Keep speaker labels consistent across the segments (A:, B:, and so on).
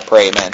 A: to pray. Amen.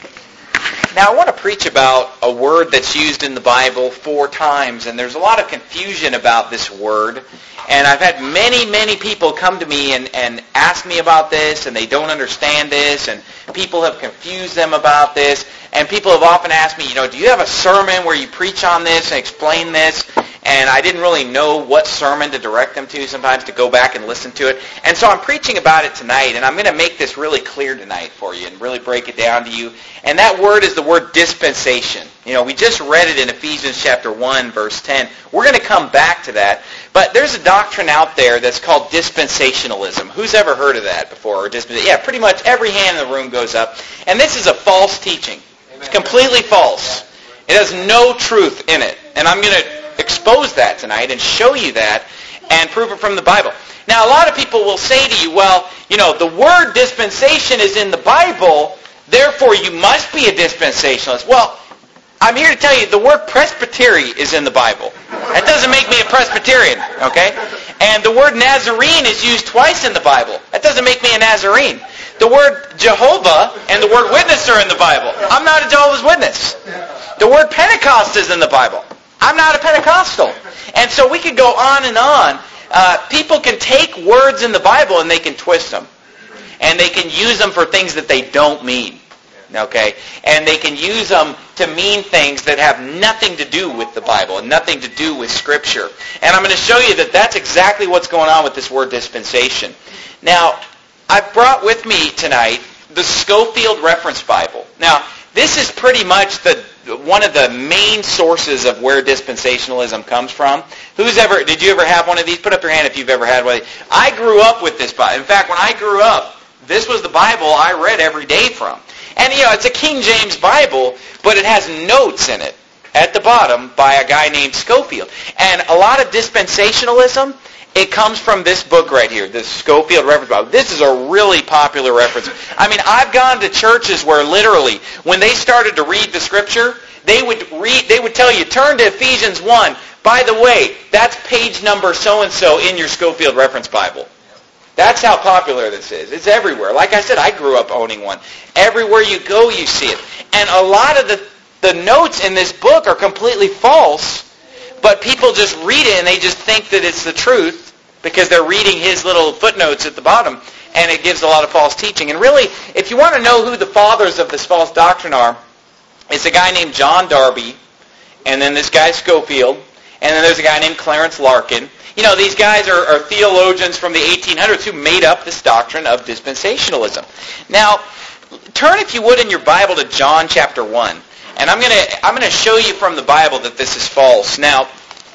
A: Now I want to preach about a word that's used in the Bible 4 times, and there's a lot of confusion about this word. And I've had many people come to me and ask me about this, and they don't understand this, and people have confused them about this. And people have often asked me, do you have a sermon where you preach on this and explain this? And I didn't really know what sermon to direct them to sometimes, to go back and listen to it. And so I'm preaching about it tonight, and I'm going to make this really clear tonight for you and really break it down to you. And that word is the word dispensation. We just read it in Ephesians chapter 1, verse 10. We're going to come back to that. But there's a doctrine out there that's called dispensationalism. Who's ever heard of that before? Yeah, pretty much every hand in the room goes up. And this is a false teaching. It's completely false. It has no truth in it. And I'm going to expose that tonight and show you that and prove it from the Bible. Now, a lot of people will say to you, the word dispensation is in the Bible, therefore you must be a dispensationalist. Well, I'm here to tell you the word presbytery is in the Bible. That doesn't make me a Presbyterian, okay? And the word Nazarene is used twice in the Bible. That doesn't make me a Nazarene. The word Jehovah and the word witness are in the Bible. I'm not a Jehovah's Witness. The word Pentecost is in the Bible. I'm not a Pentecostal. And so we could go on and on. People can take words in the Bible and they can twist them. And they can use them for things that they don't mean. Okay? And they can use them to mean things that have nothing to do with the Bible and nothing to do with Scripture. And I'm going to show you that that's exactly what's going on with this word dispensation. Now, I've brought with me tonight the Scofield Reference Bible. Now, this is pretty much one of the main sources of where dispensationalism comes from. Did you ever have one of these? Put up your hand if you've ever had one of these. I grew up with this Bible. In fact, when I grew up, this was the Bible I read every day from. And, it's a King James Bible, but it has notes in it at the bottom by a guy named Scofield. And a lot of dispensationalism, it comes from this book right here, the Scofield Reference Bible. This is a really popular reference. I mean, I've gone to churches where literally, when they started to read the Scripture, they would tell you, turn to Ephesians 1. By the way, that's page number so-and-so in your Scofield Reference Bible. That's how popular this is. It's everywhere. Like I said, I grew up owning one. Everywhere you go, you see it. And a lot of the notes in this book are completely false, but people just read it and they just think that it's the truth because they're reading his little footnotes at the bottom, and it gives a lot of false teaching. And really, if you want to know who the fathers of this false doctrine are, it's a guy named John Darby, and then this guy Scofield, and then there's a guy named Clarence Larkin. These guys are theologians from the 1800s who made up this doctrine of dispensationalism. Now, turn, if you would, in your Bible to John chapter 1. And I'm going to show you from the Bible that this is false. Now,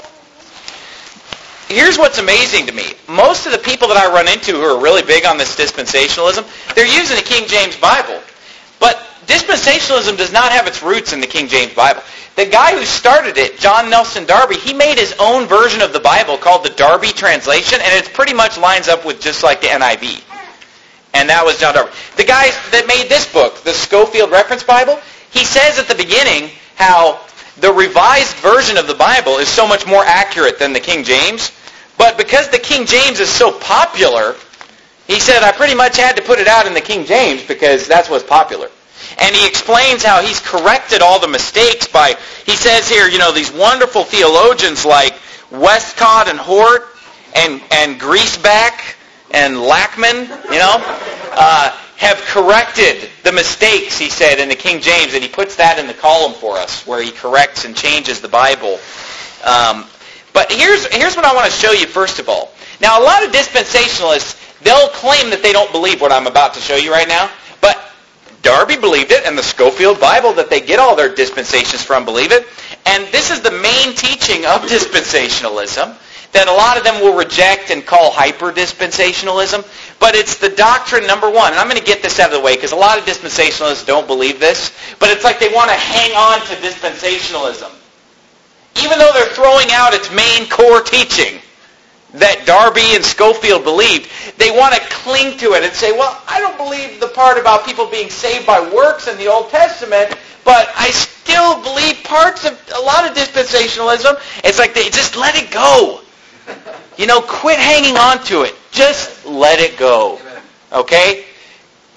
A: here's what's amazing to me. Most of the people that I run into who are really big on this dispensationalism, they're using the King James Bible. But dispensationalism does not have its roots in the King James Bible. The guy who started it, John Nelson Darby, he made his own version of the Bible called the Darby Translation, and it pretty much lines up with just like the NIV. And that was John Darby. The guy that made this book, the Scofield Reference Bible, he says at the beginning how the revised version of the Bible is so much more accurate than the King James, but because the King James is so popular, he said, I pretty much had to put it out in the King James because that's what's popular. And he explains how he's corrected all the mistakes by, he says here, these wonderful theologians like Westcott and Hort and Griesbach and Lackman, have corrected the mistakes, he said, in the King James. And he puts that in the column for us where he corrects and changes the Bible. But here's what I want to show you first of all. Now, a lot of dispensationalists, they'll claim that they don't believe what I'm about to show you right now. But Darby believed it, and the Scofield Bible that they get all their dispensations from believe it. And this is the main teaching of dispensationalism that a lot of them will reject and call hyper-dispensationalism. But it's the doctrine number one. And I'm going to get this out of the way because a lot of dispensationalists don't believe this. But it's like they want to hang on to dispensationalism. Even though they're throwing out its main core teaching that Darby and Scofield believed, they want to cling to it and say, well, I don't believe the part about people being saved by works in the Old Testament, but I still believe parts of a lot of dispensationalism. It's like they just let it go. Quit hanging on to it. Just let it go. Okay?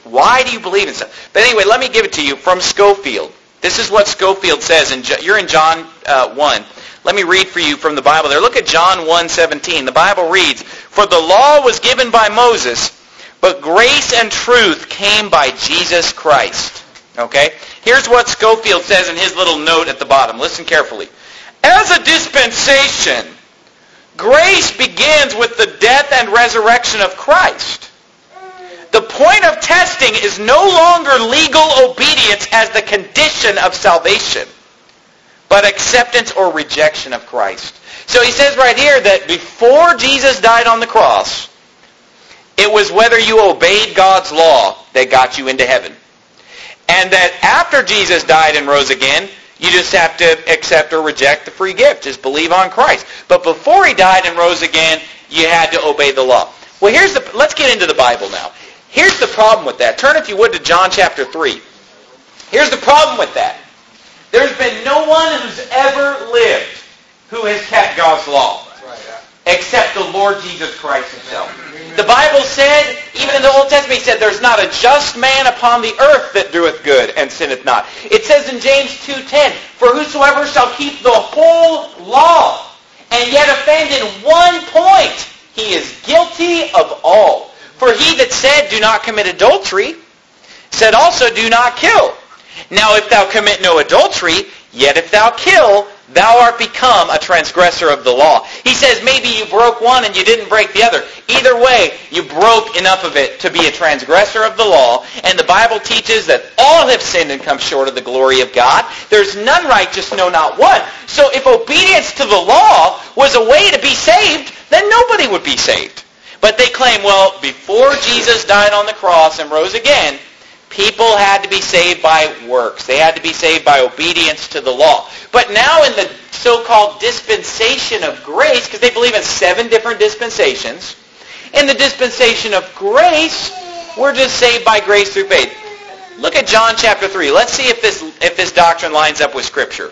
A: Why do you believe in stuff? But anyway, let me give it to you from Scofield. This is what Scofield says. You're in John 1. Let me read for you from the Bible there. Look at John 1:17. The Bible reads, "For the law was given by Moses, but grace and truth came by Jesus Christ." Okay? Here's what Scofield says in his little note at the bottom. Listen carefully. As a dispensation, grace begins with the death and resurrection of Christ. The point of testing is no longer legal obedience as the condition of salvation, but acceptance or rejection of Christ. So he says right here that before Jesus died on the cross, it was whether you obeyed God's law that got you into heaven. And that after Jesus died and rose again, you just have to accept or reject the free gift. Just believe on Christ. But before he died and rose again, you had to obey the law. Well, let's get into the Bible now. Here's the problem with that. Turn, if you would, to John chapter 3. Here's the problem with that. There's been no one who's ever lived who has kept God's law except the Lord Jesus Christ himself. The Bible said, even in the Old Testament, he said, "There's not a just man upon the earth that doeth good and sinneth not." It says in James 2:10, "For whosoever shall keep the whole law and yet offend in one point, he is guilty of all. For he that said, 'Do not commit adultery,' said also, 'Do not kill.' Now if thou commit no adultery, yet if thou kill, thou art become a transgressor of the law." He says maybe you broke one and you didn't break the other. Either way, you broke enough of it to be a transgressor of the law. And the Bible teaches that all have sinned and come short of the glory of God. There's none righteous, no, not one. So if obedience to the law was a way to be saved, then nobody would be saved. But they claim, well, before Jesus died on the cross and rose again, people had to be saved by works. They had to be saved by obedience to the law. But now in the so-called dispensation of grace, because they believe in 7 different dispensations, in the dispensation of grace, we're just saved by grace through faith. Look at John chapter 3. Let's see if this doctrine lines up with Scripture.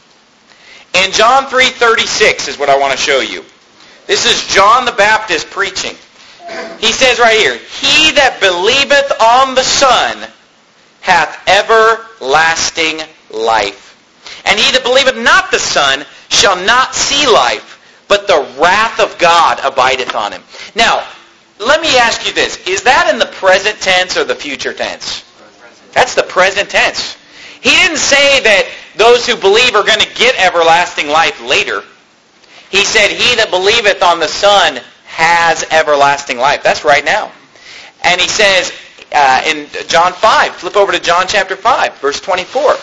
A: In John 3:36 is what I want to show you. This is John the Baptist preaching. He says right here, "He that believeth on the Son hath everlasting life. And he that believeth not the Son shall not see life, but the wrath of God abideth on him." Now, let me ask you this. Is that in the present tense or the future tense? That's the present tense. He didn't say that those who believe are going to get everlasting life later. He said, "He that believeth on the Son has everlasting life." That's right now. And he says in John 5, flip over to John chapter 5, verse 24.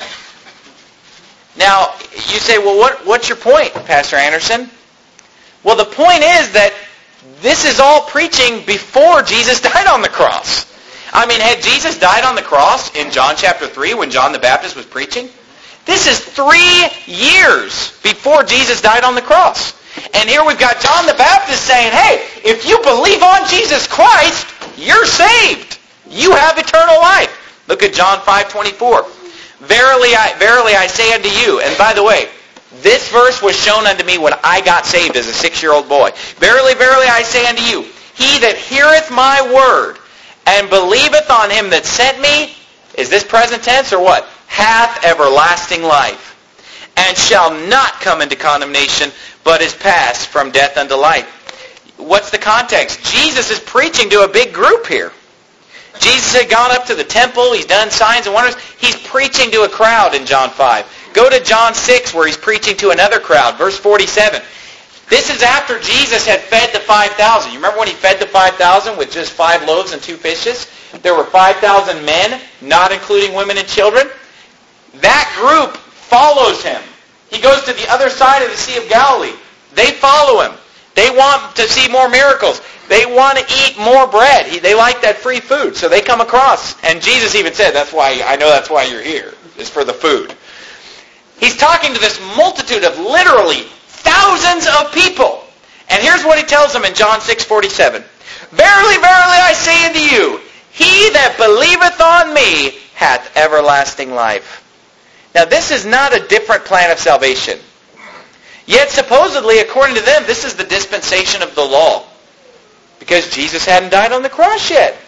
A: Now, you say, well, what's your point, Pastor Anderson? Well, the point is that this is all preaching before Jesus died on the cross. I mean, had Jesus died on the cross in John chapter 3 when John the Baptist was preaching? This is 3 years before Jesus died on the cross. And here we've got John the Baptist saying, hey, if you believe on Jesus Christ, you're saved. You have eternal life. Look at John 5:24. Verily I say unto you, and by the way, this verse was shown unto me when I got saved as a 6-year-old boy. Verily, verily I say unto you, he that heareth my word and believeth on him that sent me, is this present tense or what? Hath everlasting life, and shall not come into condemnation, but is passed from death unto life. What's the context? Jesus is preaching to a big group here. Jesus had gone up to the temple. He's done signs and wonders. He's preaching to a crowd in John 5. Go to John 6 where he's preaching to another crowd. Verse 47. This is after Jesus had fed the 5,000. You remember when he fed the 5,000 with just 5 loaves and 2 fishes? There were 5,000 men, not including women and children. That group follows him. He goes to the other side of the Sea of Galilee. They follow him. They want to see more miracles. They want to eat more bread. They like that free food, so they come across. And Jesus even said, that's why you're here, is for the food. He's talking to this multitude of literally thousands of people. And here's what he tells them in John 6:47. Verily, verily, I say unto you, he that believeth on me hath everlasting life. Now, this is not a different plan of salvation. Yet, supposedly, according to them, this is the dispensation of the law. Because Jesus hadn't died on the cross yet.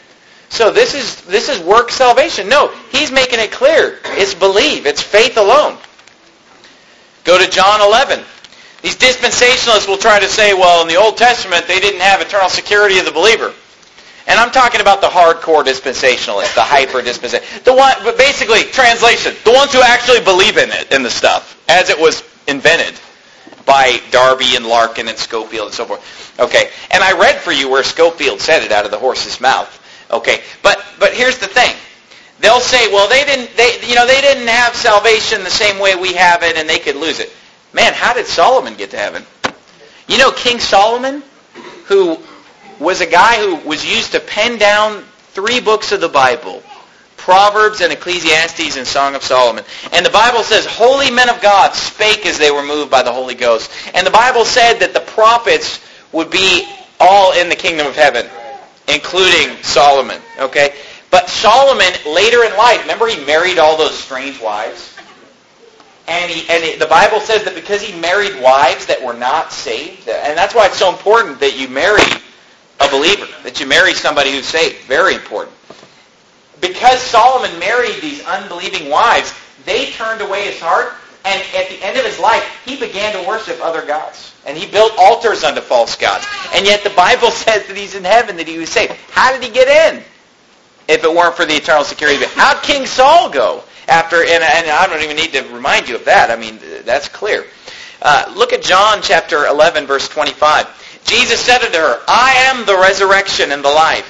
A: So this is work salvation. No, he's making it clear. It's believe. It's faith alone. Go to John 11. These dispensationalists will try to say, well, in the Old Testament, they didn't have eternal security of the believer. And I'm talking about the hardcore dispensationalists, the hyper-dispensationalists. But basically, translation, the ones who actually believe in it, in the stuff, as it was invented by Darby and Larkin and Schofield and so forth. Okay, and I read for you where Schofield said it out of the horse's mouth. Okay, but here's the thing. They'll say, well, they didn't have salvation the same way we have it, and they could lose it. Man, how did Solomon get to heaven? You know, King Solomon, who was a guy who was used to pen down 3 books of the Bible, Proverbs and Ecclesiastes and Song of Solomon. And the Bible says, holy men of God spake as they were moved by the Holy Ghost. And the Bible said that the prophets would be all in the kingdom of heaven, including Solomon. Okay? But Solomon, later in life, remember he married all those strange wives? And the Bible says that because he married wives that were not saved, and that's why it's so important that you marry a believer, that you marry somebody who's saved. Very important. Because Solomon married these unbelieving wives, they turned away his heart, and at the end of his life, he began to worship other gods. And he built altars unto false gods. And yet the Bible says that he's in heaven, that he was saved. How did he get in? If it weren't for the eternal security. How'd King Saul go? After, and I don't even need to remind you of that. I mean, that's clear. Look at John chapter 11, verse 25. Jesus said unto her, I am the resurrection and the life.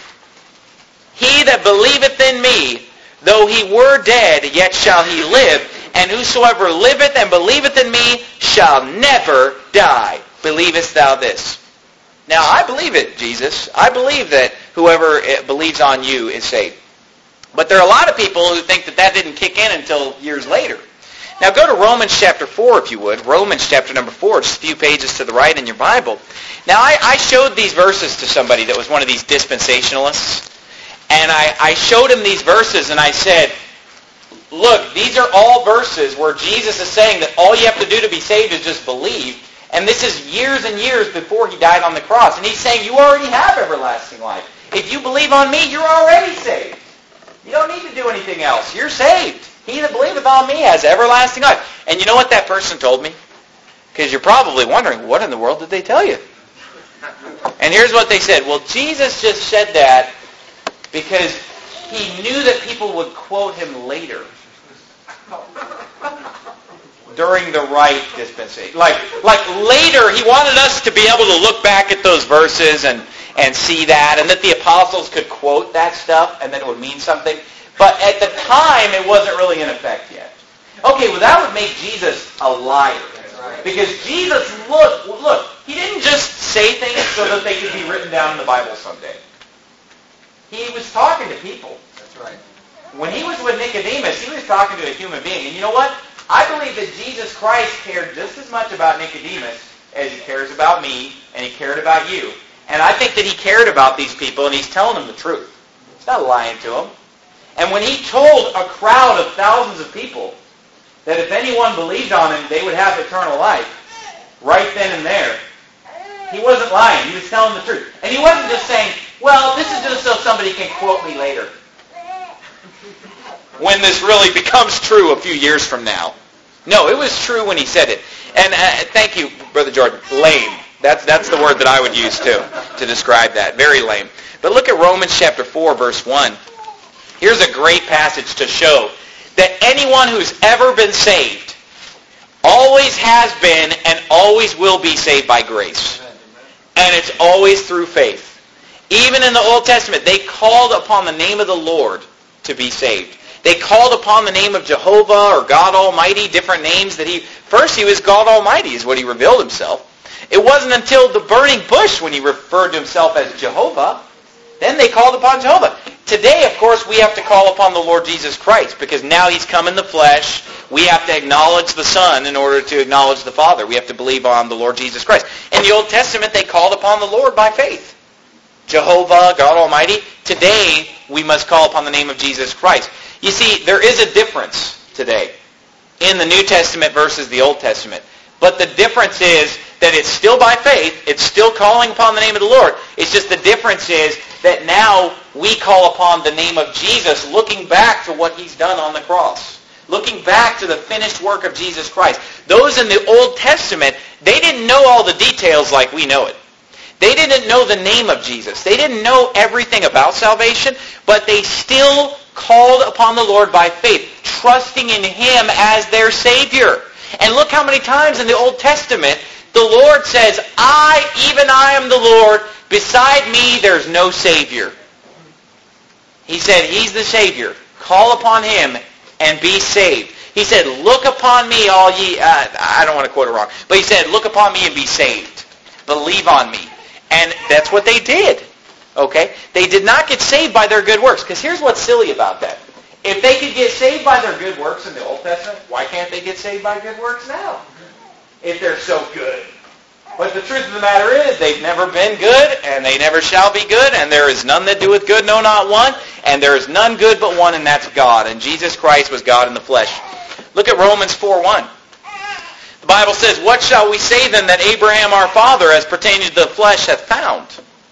A: He that believeth in me, though he were dead, yet shall he live. And whosoever liveth and believeth in me shall never die. Believest thou this? Now, I believe it, Jesus. I believe that whoever believes on you is saved. But there are a lot of people who think that didn't kick in until years later. Now go to Romans chapter 4, if you would. Romans chapter number 4, just a few pages to the right in your Bible. Now I showed these verses to somebody that was one of these dispensationalists. And I showed him these verses and I said, look, these are all verses where Jesus is saying that all you have to do to be saved is just believe. And this is years and years before he died on the cross. And he's saying you already have everlasting life. If you believe on me, you're already saved. You don't need to do anything else. You're saved. He that believeth on me has everlasting life. And you know what that person told me? Because you're probably wondering, what in the world did they tell you? And here's what they said. Well, Jesus just said that because he knew that people would quote him later during the right dispensation. Like later, he wanted us to be able to look back at those verses and see that, and that the apostles could quote that stuff, and that it would mean something. But at the time, it wasn't really in effect yet. Okay, well, that would make Jesus a liar. Right. Because Jesus, look, he didn't just say things so that they could be written down in the Bible someday. He was talking to people. That's right. When he was with Nicodemus, he was talking to a human being. And you know what? I believe that Jesus Christ cared just as much about Nicodemus as he cares about me, and he cared about you. And I think that he cared about these people, and he's telling them the truth. He's not lying to them. And when he told a crowd of thousands of people that if anyone believed on him, they would have eternal life, right then and there, he wasn't lying. He was telling the truth. And he wasn't just saying, well, this is just so somebody can quote me later, when this really becomes true a few years from now. No, it was true when he said it. And thank you, Brother Jordan. Lame. That's the word that I would use too to describe that. Very lame. But look at Romans chapter 4, verse 1. Here's a great passage to show that anyone who's ever been saved always has been and always will be saved by grace. And it's always through faith. Even in the Old Testament, they called upon the name of the Lord to be saved. They called upon the name of Jehovah or God Almighty, different names that first he was God Almighty is what he revealed himself. It wasn't until the burning bush when he referred to himself as Jehovah. Then they called upon Jehovah. Today, of course, we have to call upon the Lord Jesus Christ because now he's come in the flesh. We have to acknowledge the Son in order to acknowledge the Father. We have to believe on the Lord Jesus Christ. In the Old Testament, they called upon the Lord by faith. Jehovah, God Almighty. Today, we must call upon the name of Jesus Christ. You see, there is a difference today in the New Testament versus the Old Testament. But the difference is that it's still by faith. It's still calling upon the name of the Lord. It's just the difference is that now we call upon the name of Jesus, looking back to what he's done on the cross. Looking back to the finished work of Jesus Christ. Those in the Old Testament, they didn't know all the details like we know it. They didn't know the name of Jesus. They didn't know everything about salvation, but they still called upon the Lord by faith, trusting in him as their Savior. And look how many times in the Old Testament the Lord says, even I am the Lord. Beside me there's no Savior. He said, he's the Savior. Call upon him and be saved. He said, look upon me, all ye... I don't want to quote it wrong. But he said, look upon me and be saved. Believe on me. And that's what they did. Okay? They did not get saved by their good works. Because here's what's silly about that. If they could get saved by their good works in the Old Testament, why can't they get saved by good works now? If they're so good. But the truth of the matter is, they've never been good, and they never shall be good, and there is none that doeth good, no, not one, and there is none good but one, and that's God. And Jesus Christ was God in the flesh. Look at Romans 4:1. The Bible says, what shall we say then that Abraham our father, as pertaining to the flesh, hath found?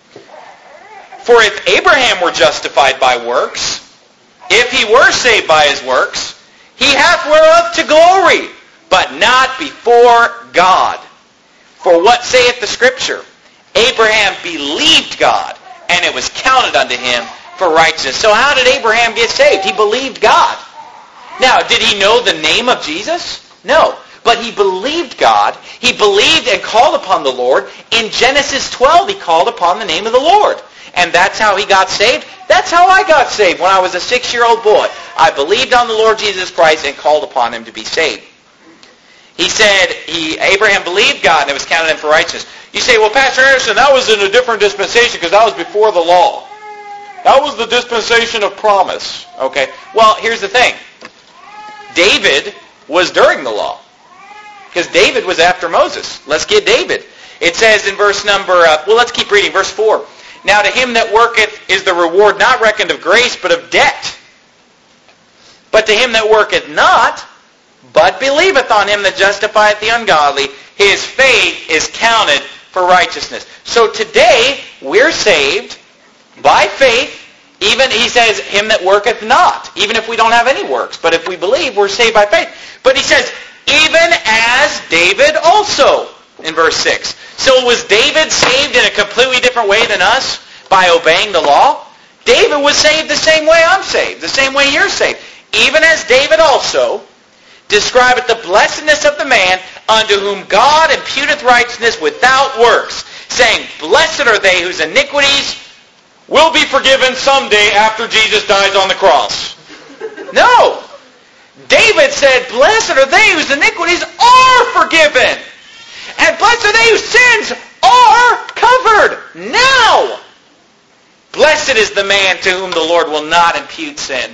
A: For if Abraham were justified by works, if he were saved by his works, he hath whereof to glory, but not before God. For what saith the Scripture? Abraham believed God, and it was counted unto him for righteousness. So how did Abraham get saved? He believed God. Now, did he know the name of Jesus? No. But he believed God. He believed and called upon the Lord. In Genesis 12, he called upon the name of the Lord. And that's how he got saved. That's how I got saved when I was a 6-year-old boy. I believed on the Lord Jesus Christ and called upon him to be saved. He said, Abraham believed God and it was counted him for righteousness. You say, well, Pastor Anderson, that was in a different dispensation because that was before the law. That was the dispensation of promise. Okay. Well, here's the thing. David was during the law. Because David was after Moses. Let's get David. It says in verse number, let's keep reading. Verse 4. Now to him that worketh is the reward not reckoned of grace, but of debt. But to him that worketh not, but believeth on him that justifieth the ungodly, his faith is counted for righteousness. So today, we're saved by faith. Even, he says, him that worketh not. Even if we don't have any works. But if we believe, we're saved by faith. But he says, even as David also, in verse 6. So was David saved in a completely different way than us by obeying the law? David was saved the same way I'm saved, the same way you're saved. Even as David also describeth the blessedness of the man unto whom God imputeth righteousness without works, saying, blessed are they whose iniquities will be forgiven someday after Jesus dies on the cross. No. David said, blessed are they whose iniquities are forgiven. And blessed are they whose sins are covered now. Blessed is the man to whom the Lord will not impute sin.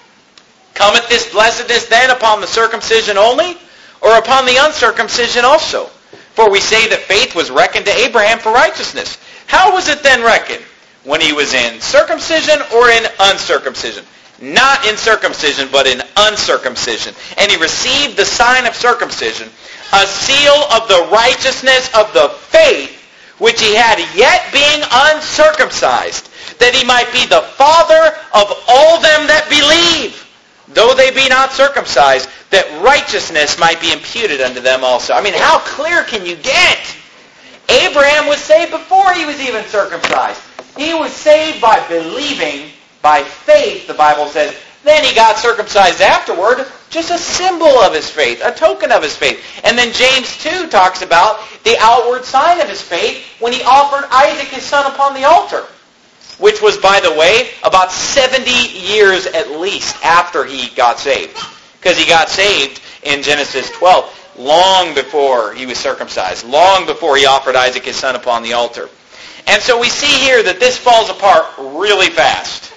A: Cometh this blessedness then upon the circumcision only, or upon the uncircumcision also? For we say that faith was reckoned to Abraham for righteousness. How was it then reckoned? When he was in circumcision or in uncircumcision? Not in circumcision, but in uncircumcision. And he received the sign of circumcision, a seal of the righteousness of the faith which he had yet being uncircumcised, that he might be the father of all them that believe, though they be not circumcised, that righteousness might be imputed unto them also. I mean, how clear can you get? Abraham was saved before he was even circumcised. He was saved by believing, by faith, the Bible says. Then he got circumcised afterward, just a symbol of his faith, a token of his faith. And then James 2 talks about the outward sign of his faith when he offered Isaac his son upon the altar, which was, by the way, about 70 years at least after he got saved. Because he got saved in Genesis 12, long before he was circumcised, long before he offered Isaac his son upon the altar. And so we see here that this falls apart really fast.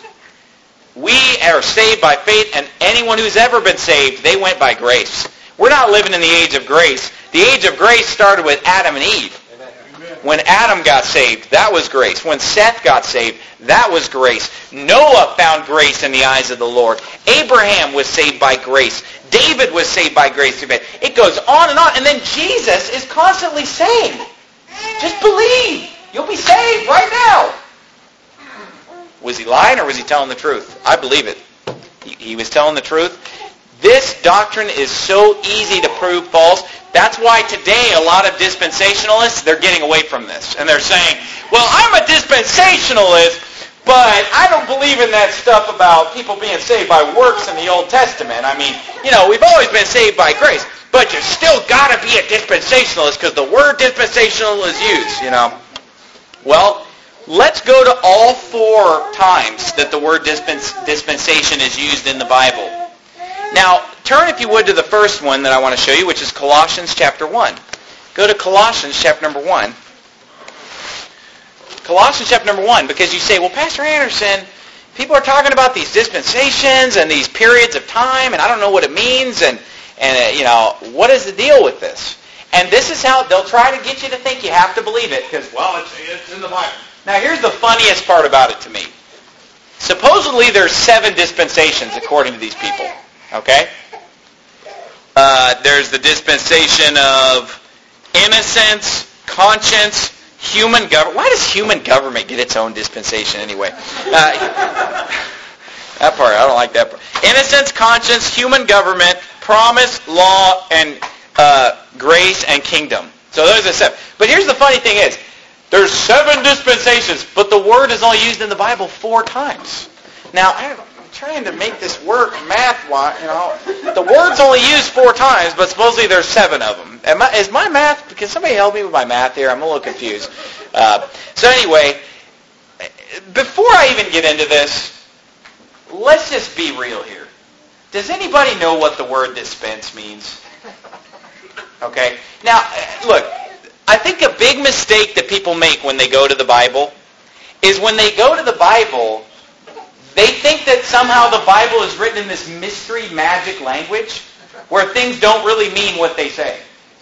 A: We are saved by faith, and anyone who's ever been saved, they went by grace. We're not living in the age of grace. The age of grace started with Adam and Eve. When Adam got saved, that was grace. When Seth got saved, that was grace. Noah found grace in the eyes of the Lord. Abraham was saved by grace. David was saved by grace. It goes on. And then Jesus is constantly saying, just believe. You'll be saved right now. Was he lying or was he telling the truth? I believe it. He was telling the truth. This doctrine is so easy to prove false. That's why today a lot of dispensationalists, they're getting away from this. And they're saying, well, I'm a dispensationalist, but I don't believe in that stuff about people being saved by works in the Old Testament. I mean, we've always been saved by grace, but you still got to be a dispensationalist because the word dispensational is used, Well, let's go to all 4 times that the word dispensation is used in the Bible. Now, turn, if you would, to the first one that I want to show you, which is Colossians chapter 1. Go to Colossians chapter number 1. Colossians chapter number 1, because you say, well, Pastor Anderson, people are talking about these dispensations and these periods of time, and I don't know what it means, and what is the deal with this? And this is how they'll try to get you to think you have to believe it, because, well, it's in the Bible. Now, here's the funniest part about it to me. Supposedly, there's 7 dispensations, according to these people. Okay? There's the dispensation of innocence, conscience, human government. Why does human government get its own dispensation anyway? That part, I don't like that part. Innocence, conscience, human government, promise, law, and grace and kingdom. So those are 7. But here's the funny thing is, there's 7 dispensations, but the word is only used in the Bible 4 times. Now, I'm trying to make this work math-wise, The word's only used 4 times, but supposedly there's 7 of them. Is my math, can somebody help me with my math here? I'm a little confused. So anyway, before I even get into this, let's just be real here. Does anybody know what the word dispense means? Okay. Now, look, I think a big mistake that people make when they go to the Bible is when they go to the Bible, they think that somehow the Bible is written in this mystery magic language where things don't really mean what they say.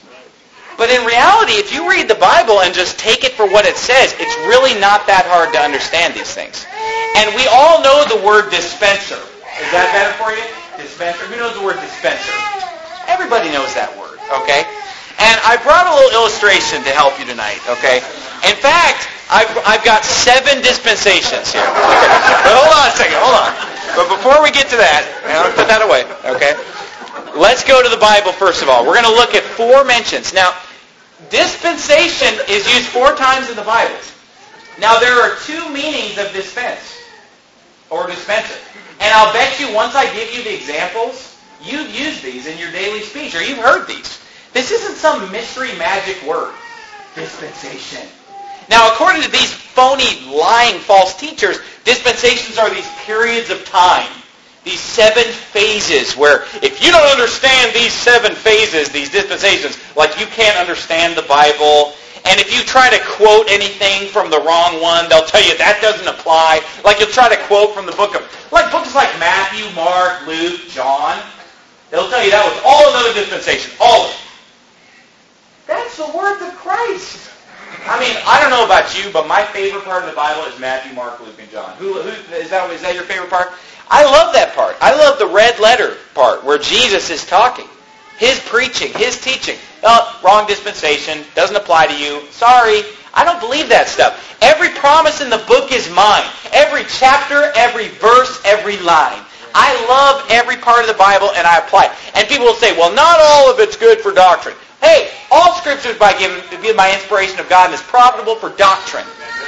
A: But in reality, if you read the Bible and just take it for what it says, it's really not that hard to understand these things. And we all know the word dispenser. Is that better for you? Dispenser. Who knows the word dispenser? Everybody knows that word, okay? And I brought a little illustration to help you tonight, okay? In fact, I've got 7 dispensations here. Okay. But hold on a second, hold on. But before we get to that, put that away, okay? Let's go to the Bible first of all. We're going to look at 4 mentions. Now, dispensation is used 4 times in the Bible. Now, there are 2 meanings of dispense or dispenser. And I'll bet you once I give you the examples, you've used these in your daily speech, or you've heard these. This isn't some mystery magic word. Dispensation. Now, according to these phony, lying, false teachers, dispensations are these periods of time. These 7 phases where if you don't understand these 7 phases, these dispensations, like you can't understand the Bible. And if you try to quote anything from the wrong one, they'll tell you that doesn't apply. Like you'll try to quote from the books like Matthew, Mark, Luke, John. They'll tell you that was all another dispensation. All of it. That's the words of Christ. I mean, I don't know about you, but my favorite part of the Bible is Matthew, Mark, Luke, and John. Is that your favorite part? I love that part. I love the red letter part where Jesus is talking. His preaching, his teaching. Oh, wrong dispensation. Doesn't apply to you. Sorry. I don't believe that stuff. Every promise in the book is mine. Every chapter, every verse, every line. I love every part of the Bible and I apply it. And people will say, well, not all of it's good for doctrine. Hey, all Scripture is given by inspiration of God and is profitable for doctrine.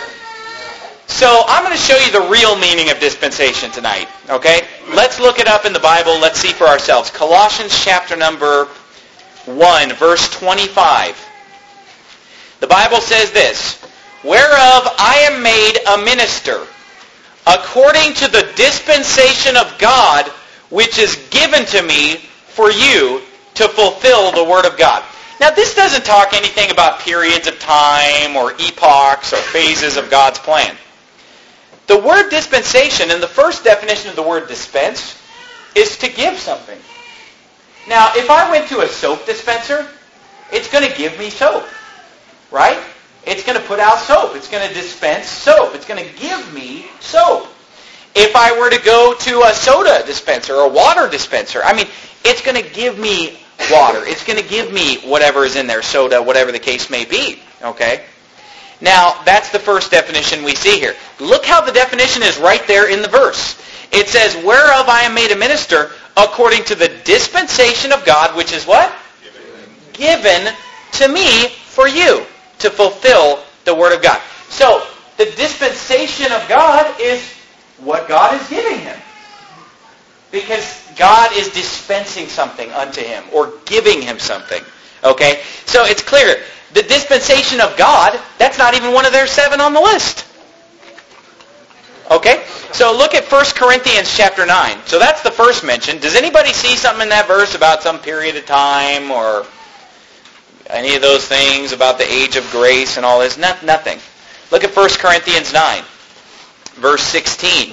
A: So I'm going to show you the real meaning of dispensation tonight. Okay? Let's look it up in the Bible. Let's see for ourselves. Colossians chapter number 1, verse 25. The Bible says this, whereof I am made a minister, according to the dispensation of God, which is given to me for you to fulfill the word of God. Now, this doesn't talk anything about periods of time or epochs or phases of God's plan. The word dispensation, and the first definition of the word dispense, is to give something. Now, if I went to a soap dispenser, it's going to give me soap, right? It's going to put out soap. It's going to dispense soap. It's going to give me soap. If I were to go to a soda dispenser or a water dispenser, it's going to give me water. It's going to give me whatever is in there, soda, whatever the case may be, okay? Now, that's the first definition we see here. Look how the definition is right there in the verse. It says, whereof I am made a minister according to the dispensation of God, which is what? Given to me for you to fulfill the Word of God. So, the dispensation of God is what God is giving him. Because God is dispensing something unto him or giving him something. Okay? So it's clear. The dispensation of God, that's not even one of their 7 on the list. Okay? So look at 1 Corinthians chapter 9. So that's the first mention. Does anybody see something in that verse about some period of time or any of those things about the age of grace and all this? Nothing. Look at 1 Corinthians 9, verse 16.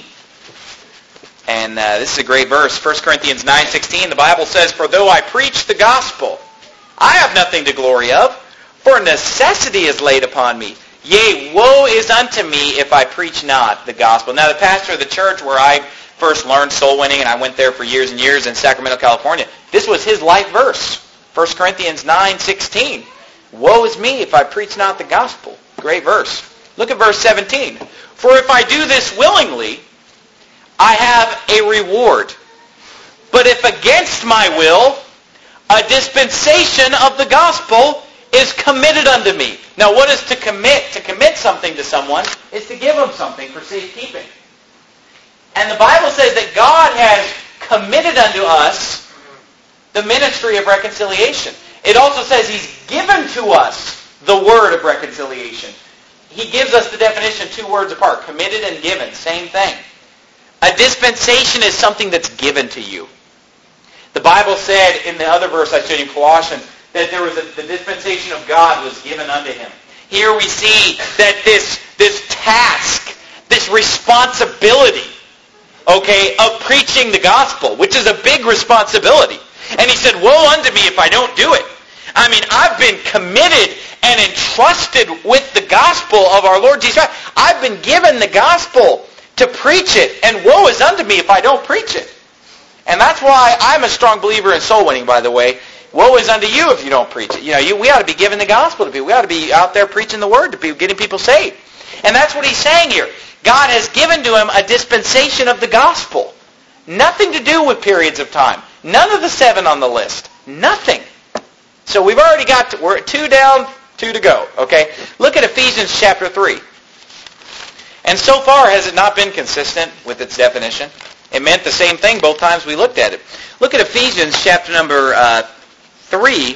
A: And this is a great verse. 1 Corinthians 9:16, the Bible says, for though I preach the gospel, I have nothing to glory of, for necessity is laid upon me. Yea, woe is unto me if I preach not the gospel. Now, the pastor of the church where I first learned soul winning, and I went there for years and years in Sacramento, California, this was his life verse. 1 Corinthians 9:16. Woe is me if I preach not the gospel. Great verse. Look at verse 17. For if I do this willingly, I have a reward. But if against my will, a dispensation of the gospel is committed unto me. Now, what is to commit? To commit something to someone is to give them something for safekeeping. And the Bible says that God has committed unto us the ministry of reconciliation. It also says he's given to us the word of reconciliation. He gives us the definition 2 words apart. Committed and given. Same thing. A dispensation is something that's given to you. The Bible said in the other verse I showed you in Colossians that there was the dispensation of God was given unto him. Here we see that this task, this responsibility, okay, of preaching the gospel, which is a big responsibility. And he said, woe unto me if I don't do it. I mean, I've been committed and entrusted with the gospel of our Lord Jesus Christ. I've been given the gospel to preach it, and woe is unto me if I don't preach it. And that's why I'm a strong believer in soul winning, by the way. Woe is unto you if you don't preach it. We ought to be giving the gospel to people. We ought to be out there preaching the word to people, getting people saved. And that's what he's saying here. God has given to him a dispensation of the gospel. Nothing to do with periods of time. None of the 7 on the list. Nothing. So we've already we're 2 down, 2 to go. Okay? Look at Ephesians chapter 3. And so far, has it not been consistent with its definition? It meant the same thing both times we looked at it. Look at Ephesians chapter number 3.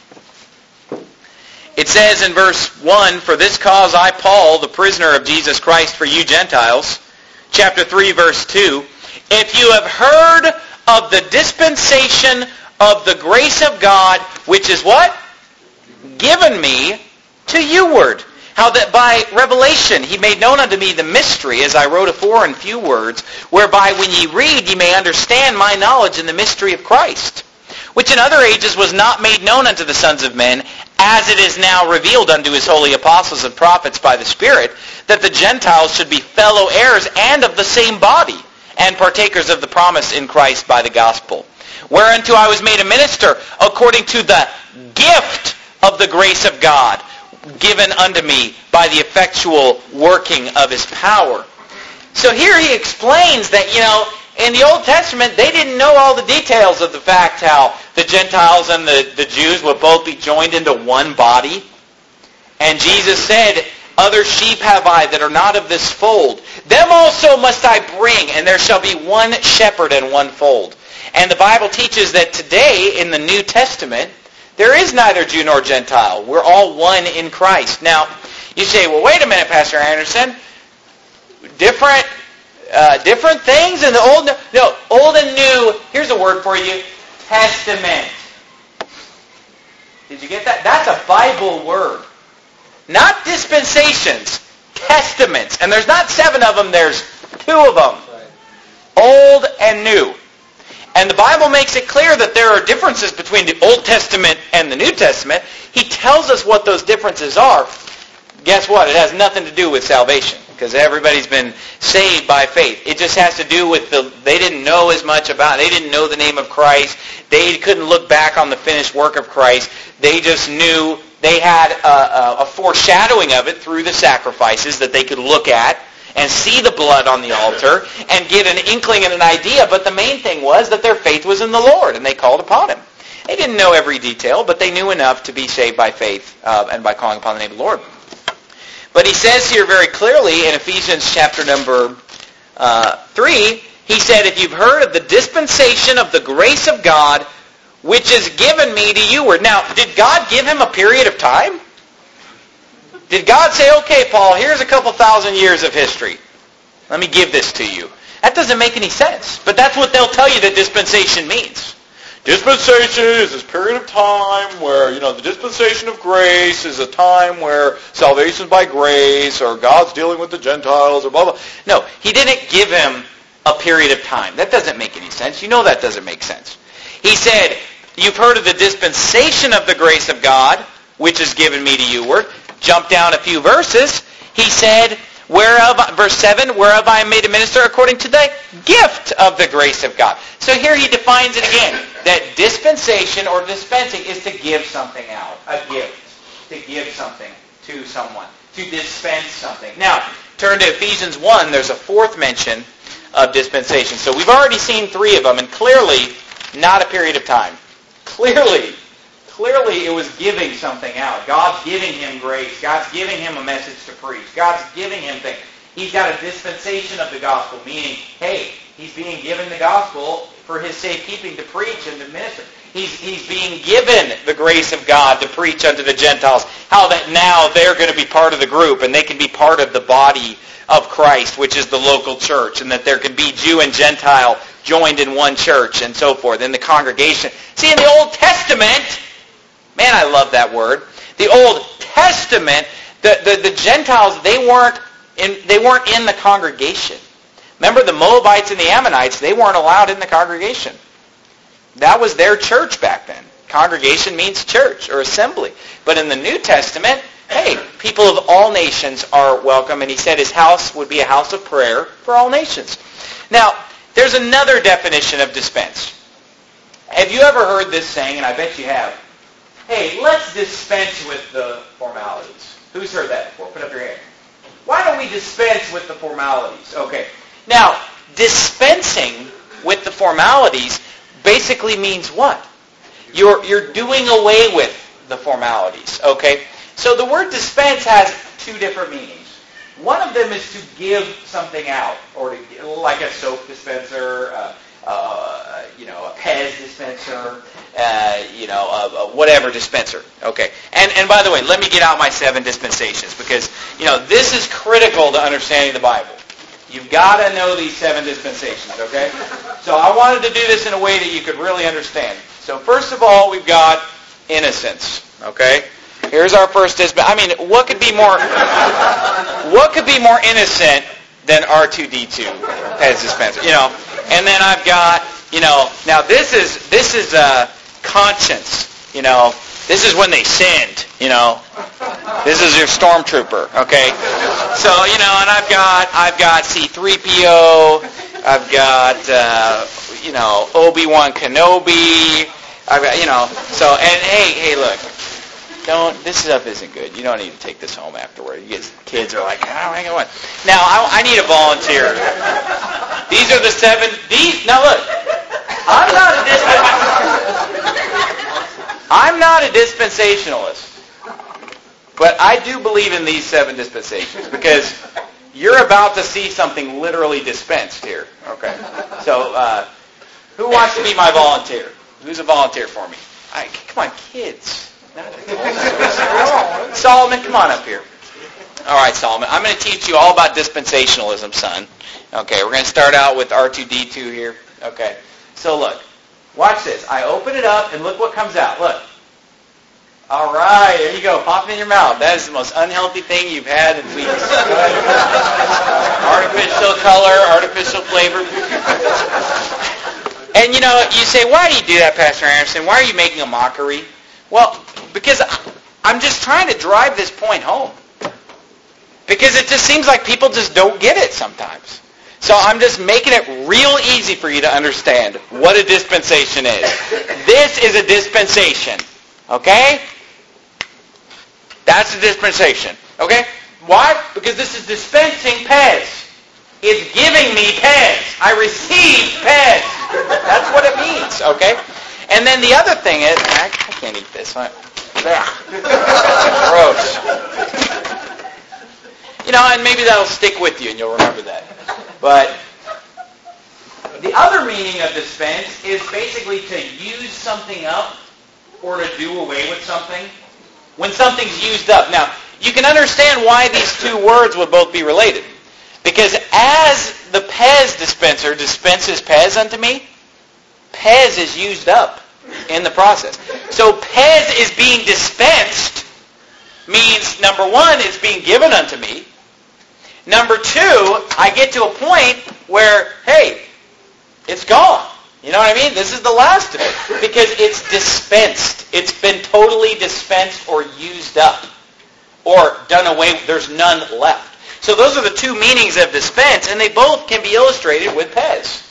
A: It says in verse 1, for this cause I, Paul, the prisoner of Jesus Christ for you Gentiles. Chapter 3, verse 2. If you have heard of the dispensation of the grace of God, which is what? Given me to you-ward. How that by revelation he made known unto me the mystery, as I wrote afore in few words, whereby when ye read ye may understand my knowledge in the mystery of Christ, which in other ages was not made known unto the sons of men, as it is now revealed unto his holy apostles and prophets by the Spirit, that the Gentiles should be fellow heirs and of the same body, and partakers of the promise in Christ by the gospel. Whereunto I was made a minister according to the gift of the grace of God, given unto me by the effectual working of his power. So here he explains that, in the Old Testament, they didn't know all the details of the fact how the Gentiles and the Jews would both be joined into one body. And Jesus said, other sheep have I that are not of this fold. Them also must I bring, and there shall be one shepherd and one fold. And the Bible teaches that today, in the New Testament, there is neither Jew nor Gentile. We're all one in Christ. Now, you say, well, wait a minute, Pastor Anderson. Different things in the Old? No, Old and New, here's a word for you, Testament. Did you get that? That's a Bible word. Not dispensations, testaments. And there's not 7 of them, there's 2 of them. Old and New. And the Bible makes it clear that there are differences between the Old Testament and the New Testament. He tells us what those differences are. Guess what? It has nothing to do with salvation, because everybody's been saved by faith. It just has to do with they didn't know as much about it. They didn't know the name of Christ. They couldn't look back on the finished work of Christ. They just knew They had a foreshadowing of it through the sacrifices that they could look at and see the blood on the altar and get an inkling and an idea. But the main thing was that their faith was in the Lord, and they called upon Him. They didn't know every detail, but they knew enough to be saved by faith and by calling upon the name of the Lord. But he says here very clearly in Ephesians chapter number 3, he said, if you've heard of the dispensation of the grace of God, which is given me to you. Now, did God give him a period of time? Did God say, okay, Paul, here's a couple thousand years of history. Let me give this to you. That doesn't make any sense. But that's what they'll tell you that dispensation means. Dispensation is this period of time where, the dispensation of grace is a time where salvation is by grace, or God's dealing with the Gentiles, or blah, blah. No, he didn't give him a period of time. That doesn't make any sense. You know that doesn't make sense. He said, you've heard of the dispensation of the grace of God, which is given me to you. Jump down a few verses. He said, verse 7, whereof I am made a minister according to the gift of the grace of God. So here he defines it again, that dispensation or dispensing is to give something out, a gift, to give something to someone, to dispense something. Now, turn to Ephesians 1, there's a fourth mention of dispensation. So we've already seen three of them, and clearly not a period of time. Clearly it was giving something out. God's giving him grace. God's giving him a message to preach. God's giving him things. He's got a dispensation of the gospel, meaning, hey, he's being given the gospel for his safekeeping to preach and to minister. He's being given the grace of God to preach unto the Gentiles, how that now they're going to be part of the group and they can be part of the body of Christ, which is the local church, and that there can be Jew and Gentile joined in one church and so forth, in the congregation. See, in the Old Testament, man, I love that word. The Old Testament, the Gentiles, they weren't in the congregation. Remember the Moabites and the Ammonites, they weren't allowed in the congregation. That was their church back then. Congregation means church or assembly. But in the New Testament, hey, people of all nations are welcome, and he said his house would be a house of prayer for all nations. Now, there's another definition of dispense. Have you ever heard this saying, and I bet you have, hey, let's dispense with the formalities. Who's heard that before? Put up your hand. Why don't we dispense with the formalities? Okay. Now, dispensing with the formalities basically means what? You're doing away with the formalities. Okay? So the word dispense has two different meanings. One of them is to give something out, or to, like a soap dispenser, a Pez dispenser, whatever dispenser. Okay. And by the way, let me get out my 7 dispensations, because, this is critical to understanding the Bible. You've got to know these 7 dispensations, okay? So I wanted to do this in a way that you could really understand. So first of all, we've got innocence, okay? Here's our first dispensation. What could be more innocent than R2D2 Pez dispenser? And then I've got, now this is conscience, This is when they sinned, This is your stormtrooper, okay? So, and I've got C-3PO, I've got, Obi-Wan Kenobi, I've got, so, and hey, look, this stuff isn't good. You don't need to take this home afterward. You kids are like, hang on. Now, I need a volunteer. These are the 7, now look, I'm not a dispensationalist, but I do believe in these 7 dispensations, because you're about to see something literally dispensed here. Okay, so who wants to be my volunteer? Who's a volunteer for me? Come on, kids. Solomon, come on up here. All right, Solomon, I'm going to teach you all about dispensationalism, son. Okay, we're going to start out with R2D2 here. Okay, so look. Watch this. I open it up, and look what comes out. Look. All right, there you go. Pop it in your mouth. That is the most unhealthy thing you've had in weeks. Artificial color, artificial flavor. And, you say, why do you do that, Pastor Anderson? Why are you making a mockery? Well, because I'm just trying to drive this point home. Because it just seems like people just don't get it sometimes. So I'm just making it real easy for you to understand what a dispensation is. This is a dispensation. Okay? That's the dispensation. Okay? Why? Because this is dispensing Pez. It's giving me Pez. I received Pez. That's what it means. Okay? And then the other thing is, I can't eat this. Gross. And maybe that'll stick with you and you'll remember that. But the other meaning of dispense is basically to use something up or to do away with something. When something's used up. Now, you can understand why these two words would both be related. Because as the Pez dispenser dispenses Pez unto me, Pez is used up in the process. So Pez is being dispensed means, number one, it's being given unto me. Number two, I get to a point where, hey, it's gone. You know what I mean? This is the last of it. Because it's dispensed. It's been totally dispensed or used up. Or done away. There's none left. So those are the two meanings of dispense, and they both can be illustrated with Pez.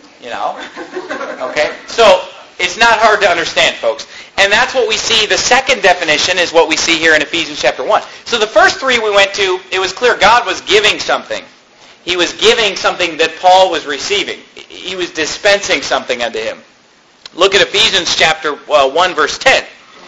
A: Okay? So it's not hard to understand, folks. And that's what we see. The second definition is what we see here in Ephesians chapter 1. So the first three we went to, it was clear God was giving something. He was giving something that Paul was receiving. He was dispensing something unto him. Look at Ephesians chapter 1, verse 10.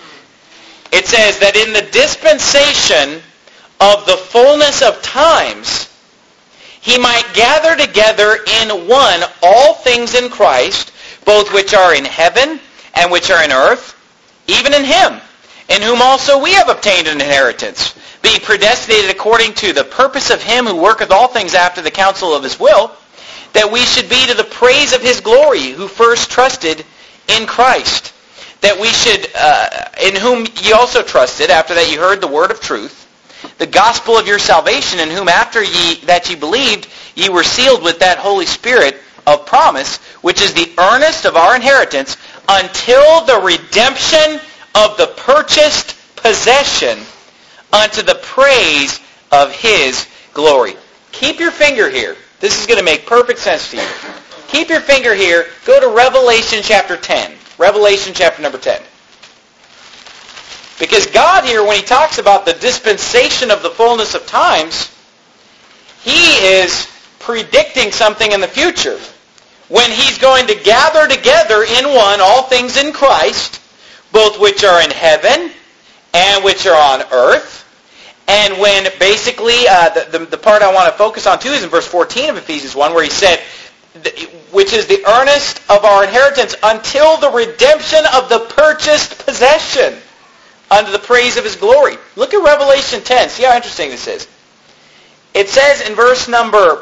A: It says that in the dispensation of the fullness of times, he might gather together in one all things in Christ, both which are in heaven and which are in earth, even in him, in whom also we have obtained an inheritance, being predestinated according to the purpose of him who worketh all things after the counsel of his will, that we should be to the praise of his glory, who first trusted in Christ, that we should, in whom ye also trusted, after that ye heard the word of truth, the gospel of your salvation, in whom after that ye believed, ye were sealed with that Holy Spirit of promise, which is the earnest of our inheritance, until the redemption of the purchased possession, unto the praise of his glory. Keep your finger here. This is going to make perfect sense to you. Keep your finger here. Go to Revelation chapter 10. Revelation chapter number 10. Because God here, when he talks about the dispensation of the fullness of times, he is predicting something in the future. When he's going to gather together in one all things in Christ, both which are in heaven and which are on earth. And when basically, the part I want to focus on too is in verse 14 of Ephesians 1, where he said, which is the earnest of our inheritance until the redemption of the purchased possession, unto the praise of his glory. Look at Revelation 10. See how interesting this is. It says in verse number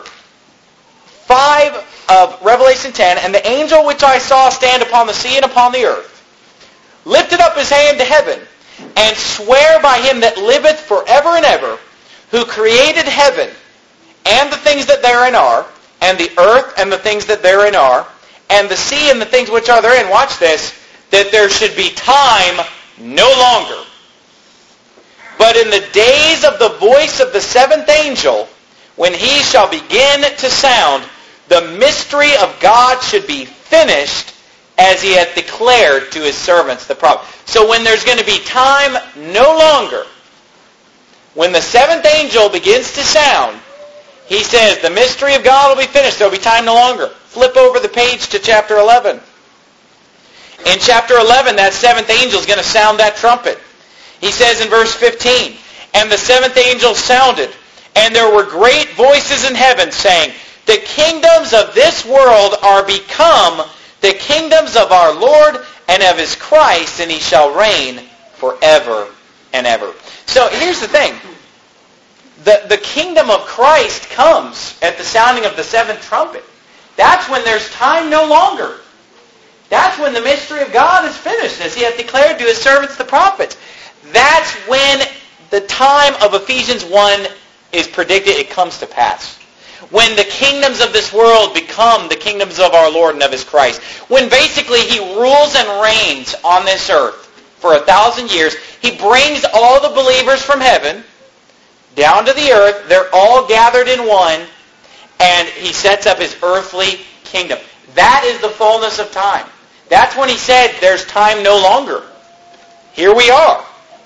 A: 5 of Revelation 10, and the angel which I saw stand upon the sea and upon the earth lifted up his hand to heaven, and sware by him that liveth forever and ever, who created heaven, and the things that therein are, and the earth and the things that therein are, and the sea and the things which are therein, watch this, that there should be time no longer. But in the days of the voice of the seventh angel, when he shall begin to sound, the mystery of God should be finished, as he hath declared to his servants the prophets. So when there's going to be time no longer, when the seventh angel begins to sound, he says the mystery of God will be finished. There will be time no longer. Flip over the page to chapter 11. In chapter 11, that seventh angel is going to sound that trumpet. He says in verse 15, and the seventh angel sounded, and there were great voices in heaven saying, the kingdoms of this world are become the kingdoms of our Lord and of his Christ, and he shall reign forever and ever. So here's the thing. The kingdom of Christ comes at the sounding of the seventh trumpet. That's when there's time no longer. That's when the mystery of God is finished, as he hath declared to his servants the prophets. That's when the time of Ephesians 1 is predicted. It comes to pass. When the kingdoms of this world become the kingdoms of our Lord and of his Christ. When basically he rules and reigns on this earth for 1,000 years. He brings all the believers from heaven down to the earth. They're all gathered in one. And he sets up his earthly kingdom. That is the fullness of time. That's when he said there's time no longer. Here we are.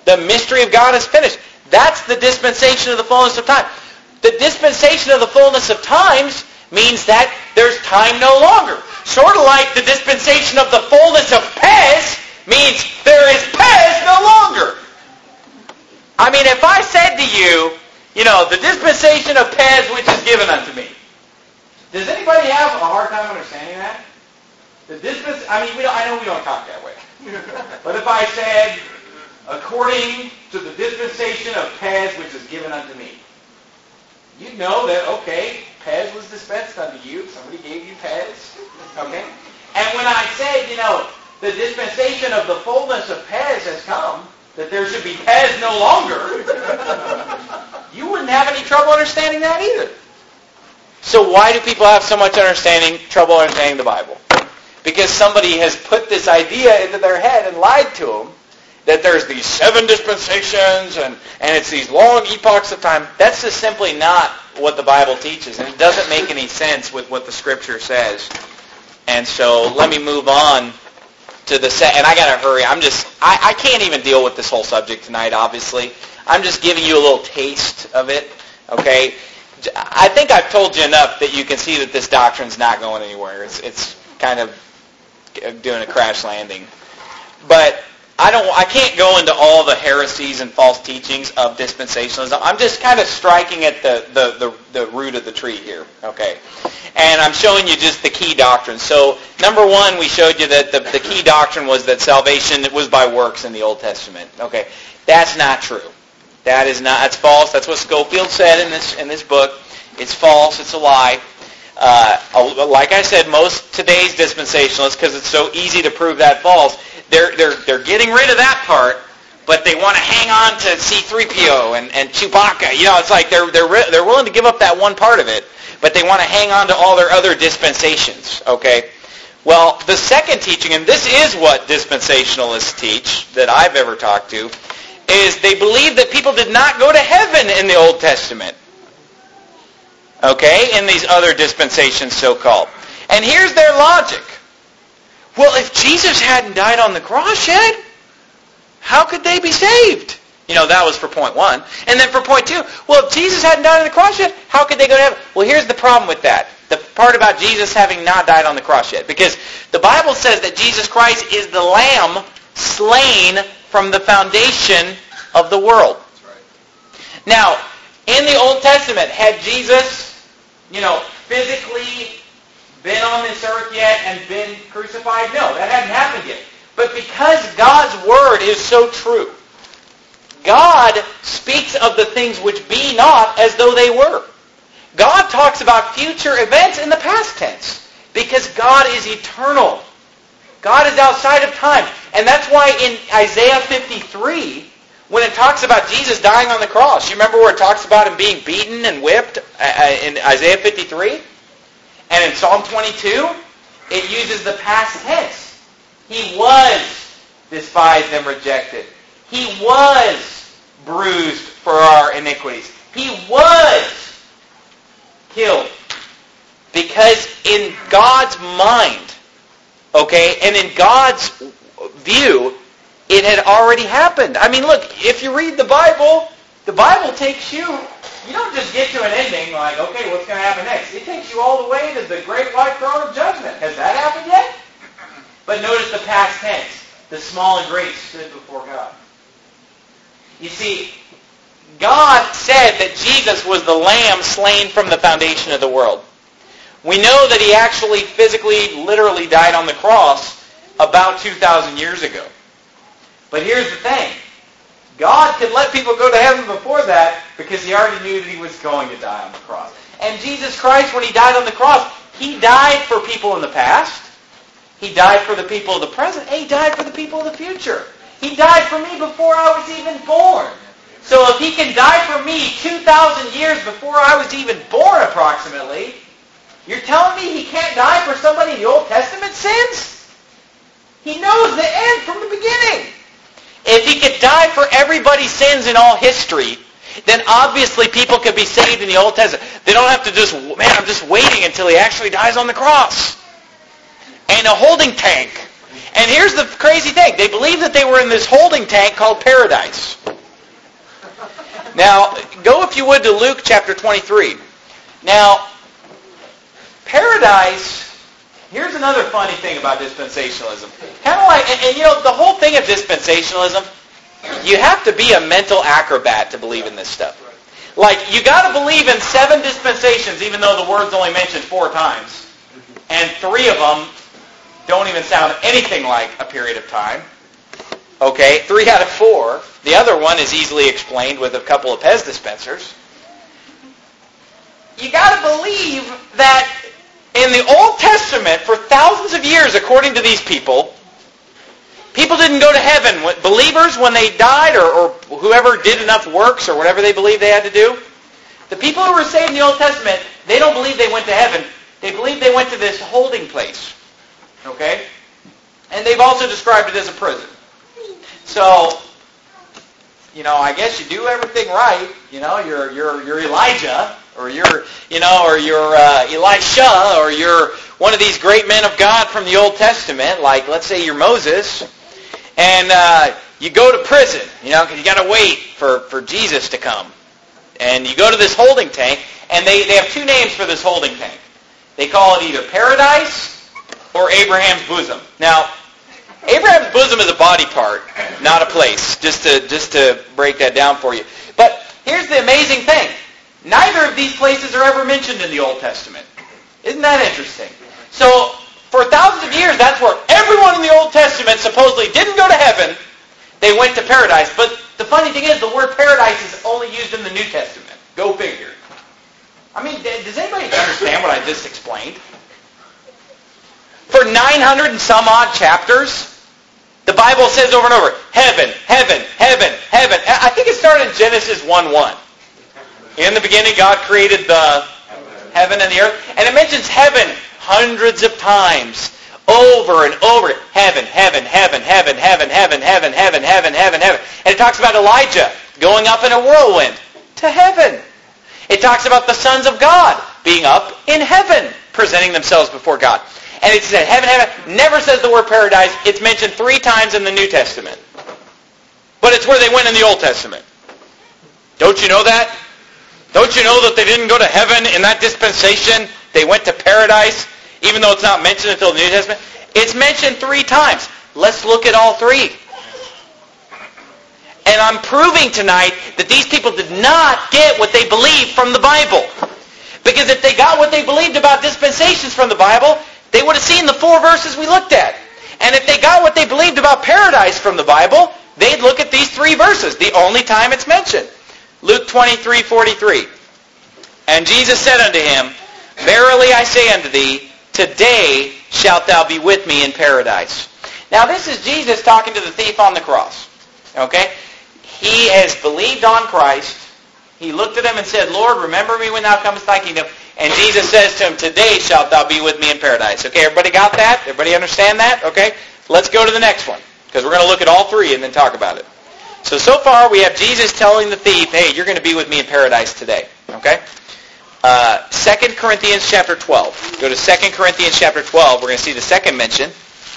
A: The mystery of God is finished. That's the dispensation of the fullness of time. The dispensation of the fullness of times means that there's time no longer. Sort of like the dispensation of the fullness of Pez means there is Pez no longer. I mean, if I said to you, the dispensation of Pez which is given unto me. Does anybody have a hard time understanding that? I know we don't talk that way. But if I said, according to the dispensation of Pez which is given unto me, you'd know that, okay, Pez was dispensed unto you. Somebody gave you Pez. Okay? And when I said, the dispensation of the fullness of Pez has come, that there should be Pez no longer, you wouldn't have any trouble understanding that either. So why do people have so much trouble understanding the Bible? Because somebody has put this idea into their head and lied to them that there's these 7 dispensations and it's these long epochs of time. That's just simply not what the Bible teaches, and it doesn't make any sense with what the Scripture says. And so let me move on to and I got to hurry. I can't even deal with this whole subject tonight, obviously. I'm just giving you a little taste of it, okay? I think I've told you enough that you can see that this doctrine's not going anywhere. It's kind of doing a crash landing. But I can't go into all the heresies and false teachings of dispensationalism. I'm just kind of striking at the root of the tree here, okay? And I'm showing you just the key doctrine. So, number 1, we showed you that the key doctrine was that salvation was by works in the Old Testament. Okay, that's not true. That's false. That's what Scofield said in this book. It's false. It's a lie. Like I said, most today's dispensationalists, because it's so easy to prove that false, they're getting rid of that part, but they want to hang on to C-3PO and Chewbacca. It's like they're willing to give up that one part of it, but they want to hang on to all their other dispensations. Okay. Well, the second teaching, and this is what dispensationalists teach that I've ever talked to, is they believe that people did not go to heaven in the Old Testament. Okay, in these other dispensations, so-called. And here's their logic. Well, if Jesus hadn't died on the cross yet, how could they be saved? That was for point 1. And then for point 2, well, if Jesus hadn't died on the cross yet, how could they go to heaven? Well, here's the problem with that. The part about Jesus having not died on the cross yet. Because the Bible says that Jesus Christ is the Lamb slain from the foundation of the world. That's right. Now, in the Old Testament, had Jesus physically been on this earth yet and been crucified? No, that hadn't happened yet. But because God's Word is so true, God speaks of the things which be not as though they were. God talks about future events in the past tense because God is eternal. God is outside of time. And that's why in Isaiah 53, when it talks about Jesus dying on the cross, you remember where it talks about him being beaten and whipped in Isaiah 53? And in Psalm 22, it uses the past tense. He was despised and rejected. He was bruised for our iniquities. He was killed. Because in God's mind, okay, and in God's view, it had already happened. I mean, look, if you read the Bible takes you don't just get to an ending like, okay, what's going to happen next? It takes you all the way to the great white throne of judgment. Has that happened yet? But notice the past tense. The small and great stood before God. You see, God said that Jesus was the Lamb slain from the foundation of the world. We know that he actually physically, literally died on the cross about 2,000 years ago. But here's the thing. God could let people go to heaven before that because he already knew that he was going to die on the cross. And Jesus Christ, when he died on the cross, he died for people in the past. He died for the people of the present. And he died for the people of the future. He died for me before I was even born. So if he can die for me 2,000 years before I was even born approximately, you're telling me he can't die for somebody in the Old Testament sins? He knows the end from the beginning. If he could die for everybody's sins in all history, then obviously people could be saved in the Old Testament. They don't have to I'm just waiting until he actually dies on the cross. And a holding tank And here's the crazy thing. They believed that they were in this holding tank called paradise. Now, go if you would to Luke chapter 23. Now, paradise, here's another funny thing about dispensationalism. Kind of like, and you know, the whole thing of dispensationalism, you have to be a mental acrobat to believe in this stuff. Like, you got to believe in 7 dispensations, even though the word's only mentioned 4 times. And 3 of them don't even sound anything like a period of time. Okay, 3 out of 4. The other one is easily explained with a couple of Pez dispensers. You got to believe that in the Old Testament, for thousands of years, according to these people, people didn't go to heaven. Believers, when they died, or whoever did enough works, or whatever they believed they had to do, the people who were saved in the Old Testament, they don't believe they went to heaven. They believe they went to this holding place. Okay? And they've also described it as a prison. So, you know, I guess you do everything right. You know, you're Elijah, or you're Elisha, or you're one of these great men of God from the Old Testament, like let's say you're Moses, and you go to prison, you know, because you got to wait for Jesus to come. And you go to this holding tank, and they have 2 names for this holding tank. They call it either paradise or Abraham's bosom. Now, Abraham's bosom is a body part, not a place, just to break that down for you. But here's the amazing thing. Neither of these places are ever mentioned in the Old Testament. Isn't that interesting? So, for thousands of years, that's where everyone in the Old Testament supposedly didn't go to heaven. They went to paradise. But the funny thing is, the word paradise is only used in the New Testament. Go figure. I mean, does anybody understand what I just explained? For 900 and some odd chapters, the Bible says over and over, heaven, heaven, heaven, heaven. I think it started in Genesis 1:1. In the beginning, God created the heaven and the earth. And it mentions heaven hundreds of times, over and over. Heaven, heaven, heaven, heaven, heaven, heaven, heaven, heaven, heaven, heaven, heaven. And it talks about Elijah going up in a whirlwind to heaven. It talks about the sons of God being up in heaven, presenting themselves before God. And it said heaven, heaven. Never says the word paradise. It's mentioned 3 times in the New Testament. But it's where they went in the Old Testament. Don't you know that? Don't you know that they didn't go to heaven in that dispensation? They went to paradise, even though it's not mentioned until the New Testament. It's mentioned 3 times. Let's look at all 3. And I'm proving tonight that these people did not get what they believed from the Bible. Because if they got what they believed about dispensations from the Bible, they would have seen the 4 verses we looked at. And if they got what they believed about paradise from the Bible, they'd look at these 3 verses, the only time it's mentioned. Luke 23:43. And Jesus said unto him, Verily I say unto thee, today shalt thou be with me in paradise. Now this is Jesus talking to the thief on the cross. Okay? He has believed on Christ. He looked at him and said, Lord, remember me when thou comest thy kingdom. And Jesus says to him, today shalt thou be with me in paradise. Okay, everybody got that? Everybody understand that? Okay? Let's go to the next one, because we're going to look at all 3 and then talk about it. So far we have Jesus telling the thief, hey, you're going to be with me in paradise today. Okay? 2 Corinthians chapter 12. Go to 2 Corinthians chapter 12. We're going to see the second mention.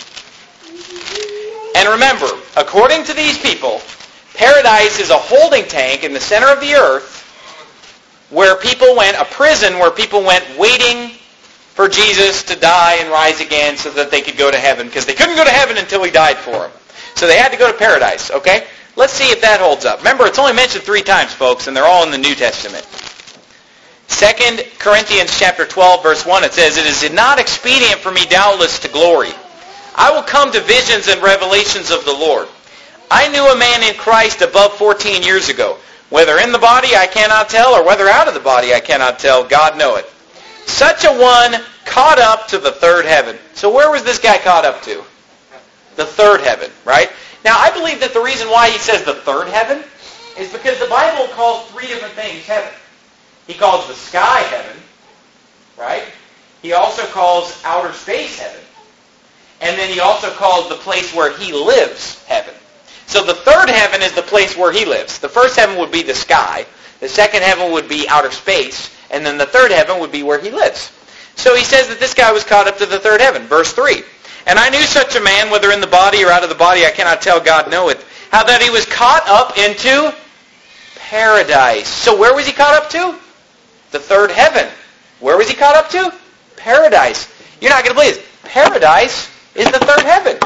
A: And remember, according to these people, paradise is a holding tank in the center of the earth where people went, a prison where people went waiting for Jesus to die and rise again so that they could go to heaven, because they couldn't go to heaven until he died for them. So they had to go to paradise, okay? Let's see if that holds up. Remember, it's only mentioned 3 times, folks, and they're all in the New Testament. 2 Corinthians chapter 12, verse 1, it says, It is not expedient for me doubtless to glory. I will come to visions and revelations of the Lord. I knew a man in Christ above 14 years ago. Whether in the body I cannot tell, or whether out of the body I cannot tell, God knoweth. Such a one caught up to the 3rd heaven. So where was this guy caught up to? The 3rd heaven, right? Now I believe that the reason why he says the 3rd heaven is because the Bible calls 3 different things heaven. He calls the sky heaven, right? He also calls outer space heaven. And then he also calls the place where he lives heaven. So the 3rd heaven is the place where he lives. The 1st heaven would be the sky. The 2nd heaven would be outer space. And then the 3rd heaven would be where he lives. So he says that this guy was caught up to the 3rd heaven. Verse 3. And I knew such a man, whether in the body or out of the body, I cannot tell, God knoweth. How that he was caught up into paradise. So where was he caught up to? The third heaven. Where was he caught up to? Paradise. You're not going to believe this. Paradise is the third heaven.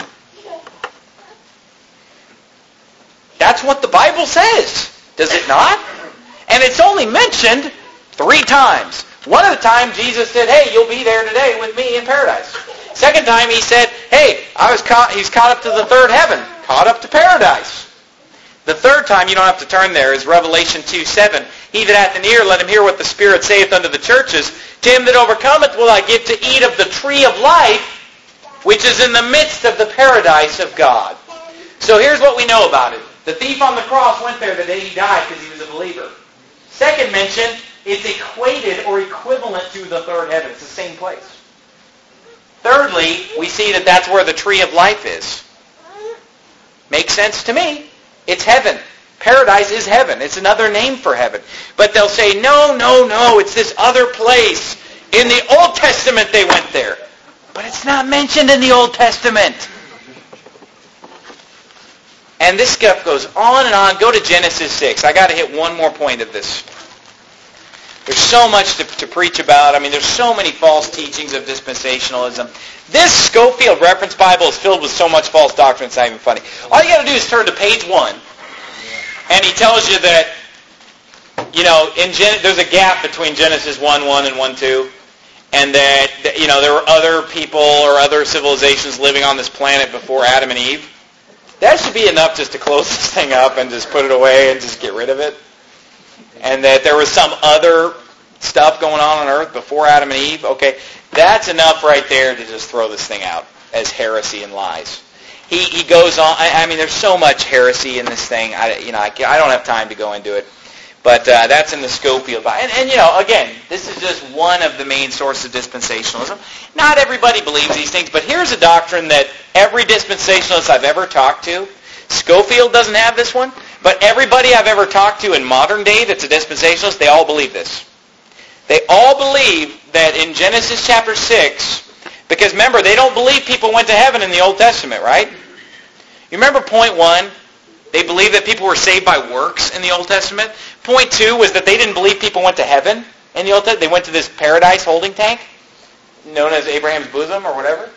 A: That's what the Bible says. Does it not? And it's only mentioned 3 times. One of the times Jesus said, hey, you'll be there today with me in paradise. Second time he said, hey, he's caught up to the third heaven. Caught up to paradise. The third time, you don't have to turn there, is Revelation 2:7. He that hath an ear, let him hear what the Spirit saith unto the churches. To him that overcometh will I give to eat of the tree of life, which is in the midst of the paradise of God. So here's what we know about it. The thief on the cross went there the day he died because he was a believer. Second mention, it's equated or equivalent to the third heaven. It's the same place. Thirdly, we see that that's where the tree of life is. Makes sense to me. It's heaven. Paradise is heaven. It's another name for heaven. But they'll say, no, it's this other place. In the Old Testament they went there. But it's not mentioned in the Old Testament. And this stuff goes on and on. Go to Genesis 6. I got to hit one more point of this. There's so much to preach about. I mean, there's so many false teachings of dispensationalism. This Scofield Reference Bible is filled with so much false doctrine, it's not even funny. All you got to do is turn to page 1, and he tells you that, there's a gap between Genesis 1:1 and 1:2, and that, there were other people or other civilizations living on this planet before Adam and Eve. That should be enough just to close this thing up and just put it away and just get rid of it. And that there was some other stuff going on Earth before Adam and Eve. Okay, that's enough right there to just throw this thing out as heresy and lies. He goes on. I mean, there's so much heresy in this thing. I don't have time to go into it. But that's in the Scofield Bible. And again, this is just one of the main sources of dispensationalism. Not everybody believes these things, but here's a doctrine that every dispensationalist I've ever talked to, Scofield doesn't have this one, but everybody I've ever talked to in modern day that's a dispensationalist, they all believe this. They all believe that in Genesis chapter 6, because remember, they don't believe people went to heaven in the Old Testament, right? You remember point 1? They believed that people were saved by works in the Old Testament. Point 2 was that they didn't believe people went to heaven in the Old Testament. They went to this paradise holding tank, known as Abraham's bosom or whatever.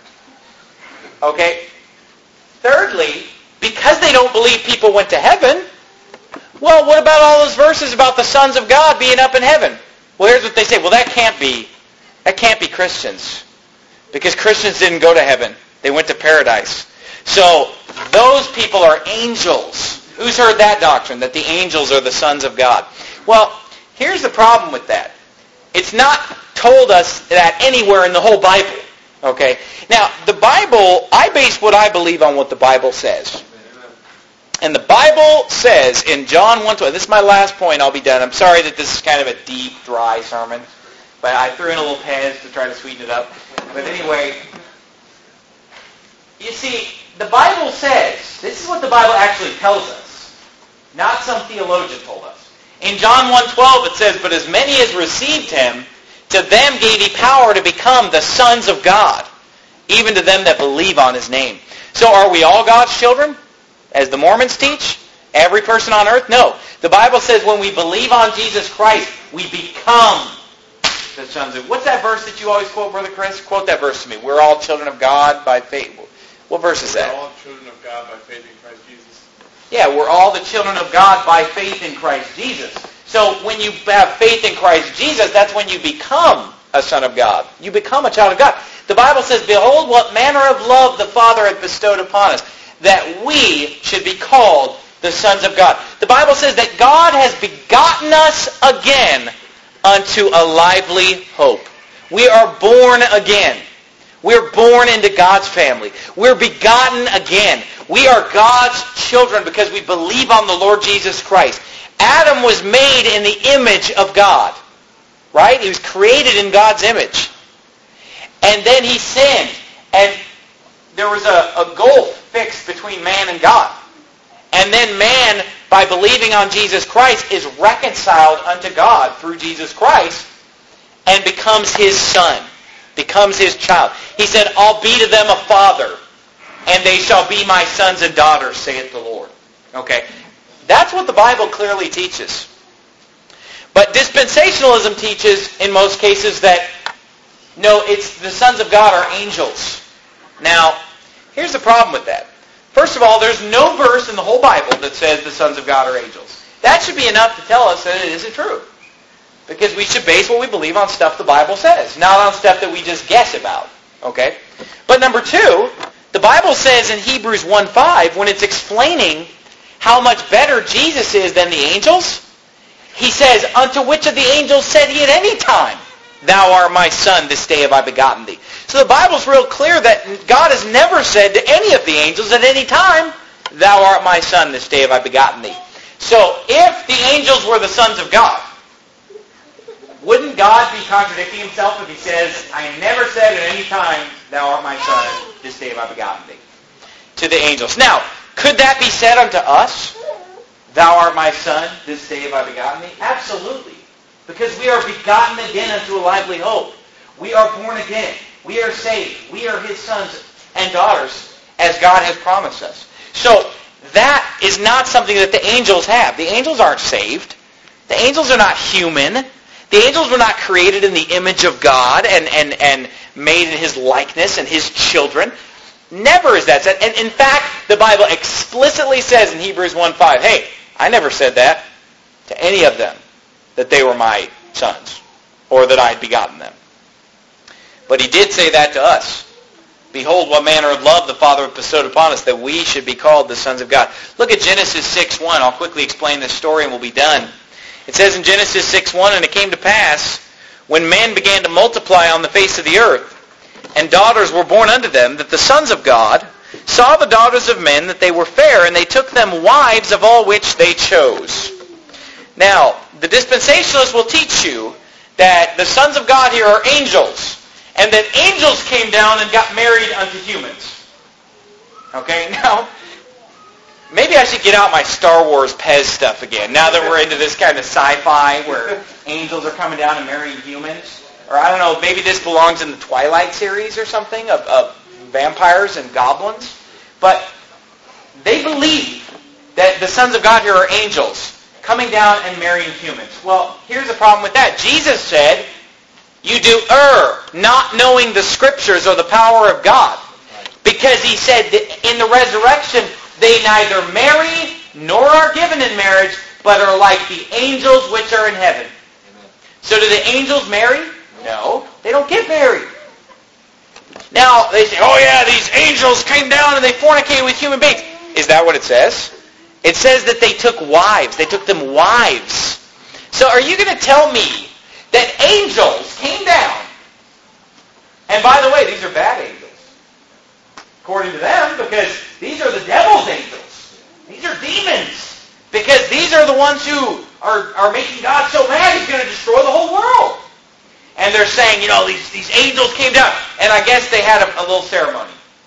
A: Okay. Thirdly, because they don't believe people went to heaven, well, what about all those verses about the sons of God being up in heaven? Well, here's what they say. Well, that can't be Christians. Because Christians didn't go to heaven. They went to paradise. So those people are angels. Who's heard that doctrine, that the angels are the sons of God? Well, here's the problem with that. It's not told us that anywhere in the whole Bible. Okay? Now, the Bible, I base what I believe on what the Bible says. And the Bible says in John 1:12, this is my last point, I'll be done. I'm sorry that this is kind of a deep, dry sermon, but I threw in a little pens to try to sweeten it up. But anyway, you see, the Bible says, this is what the Bible actually tells us, not some theologian told us. In John 1:12 it says, but as many as received him, to them gave he power to become the sons of God, even to them that believe on his name. So are we all God's children? As the Mormons teach? Every person on earth? No. The Bible says when we believe on Jesus Christ, we become the sons of God. What's that verse that you always quote, Brother Chris? Quote that verse to me. We're all children of God by faith. What verse is that?
B: We're all children of God by faith in Christ Jesus.
A: Yeah, we're all the children of God by faith in Christ Jesus. So when you have faith in Christ Jesus, that's when you become a son of God. You become a child of God. The Bible says, behold, what manner of love the Father hath bestowed upon us, that we should be called the sons of God. The Bible says that God has begotten us again unto a lively hope. We are born again. We're born into God's family. We're begotten again. We are God's children because we believe on the Lord Jesus Christ. Adam was made in the image of God. Right? He was created in God's image. And then he sinned. And there was a gulf fixed between man and God. And then man, by believing on Jesus Christ, is reconciled unto God through Jesus Christ and becomes his son. becomes his child. He said, I'll be to them a father, and they shall be my sons and daughters, saith the Lord. Okay? That's what the Bible clearly teaches. But dispensationalism teaches, in most cases, that, no, it's the sons of God are angels. Now, here's the problem with that. First of all, there's no verse in the whole Bible that says the sons of God are angels. That should be enough to tell us that it isn't true. Because we should base what we believe on stuff the Bible says, not on stuff that we just guess about. Okay? But number two, the Bible says in Hebrews 1:5, when it's explaining how much better Jesus is than the angels, he says, unto which of the angels said he at any time, Thou art my son, this day have I begotten thee. So the Bible's real clear that God has never said to any of the angels at any time, Thou art my son, this day have I begotten thee. So if the angels were the sons of God, wouldn't God be contradicting himself if he says, I never said at any time, Thou art my son, this day have I begotten thee, to the angels? Now, could that be said unto us? Thou art my son, this day have I begotten thee? Absolutely. Because we are begotten again unto a lively hope. We are born again. We are saved. We are his sons and daughters, as God has promised us. So, that is not something that the angels have. The angels aren't saved. The angels are not human. The angels were not created in the image of God and made in his likeness and his children. Never is that said. And in fact, the Bible explicitly says in Hebrews 1:5, hey, I never said that to any of them, that they were my sons, or that I had begotten them. But he did say that to us. Behold, what manner of love the Father hath bestowed upon us, that we should be called the sons of God. Look at Genesis 6:1. I'll quickly explain this story and we'll be done. It says in Genesis 6:1, And it came to pass, when men began to multiply on the face of the earth, and daughters were born unto them, that the sons of God saw the daughters of men, that they were fair, and they took them wives of all which they chose. Now, the dispensationalists will teach you that the sons of God here are angels, and that angels came down and got married unto humans. Okay, now, maybe I should get out my Star Wars Pez stuff again, now that we're into this kind of sci-fi where angels are coming down and marrying humans. Or I don't know, maybe this belongs in the Twilight series or something of vampires and goblins. But they believe that the sons of God here are angels coming down and marrying humans. Well, here's the problem with that. Jesus said, you do err, not knowing the Scriptures or the power of God. Because he said that in the resurrection, they neither marry nor are given in marriage, but are like the angels which are in heaven. So do the angels marry? No, they don't get married. Now, they say, oh yeah, these angels came down and they fornicated with human beings. Is that what it says? It says that they took wives. They took them wives. So are you going to tell me that angels came down, and by the way, these are bad angels, according to them, because these are the devil's angels. These are demons. Because these are the ones who are making God so mad he's going to destroy the whole world. And they're saying, these angels came down. And I guess they had a little ceremony.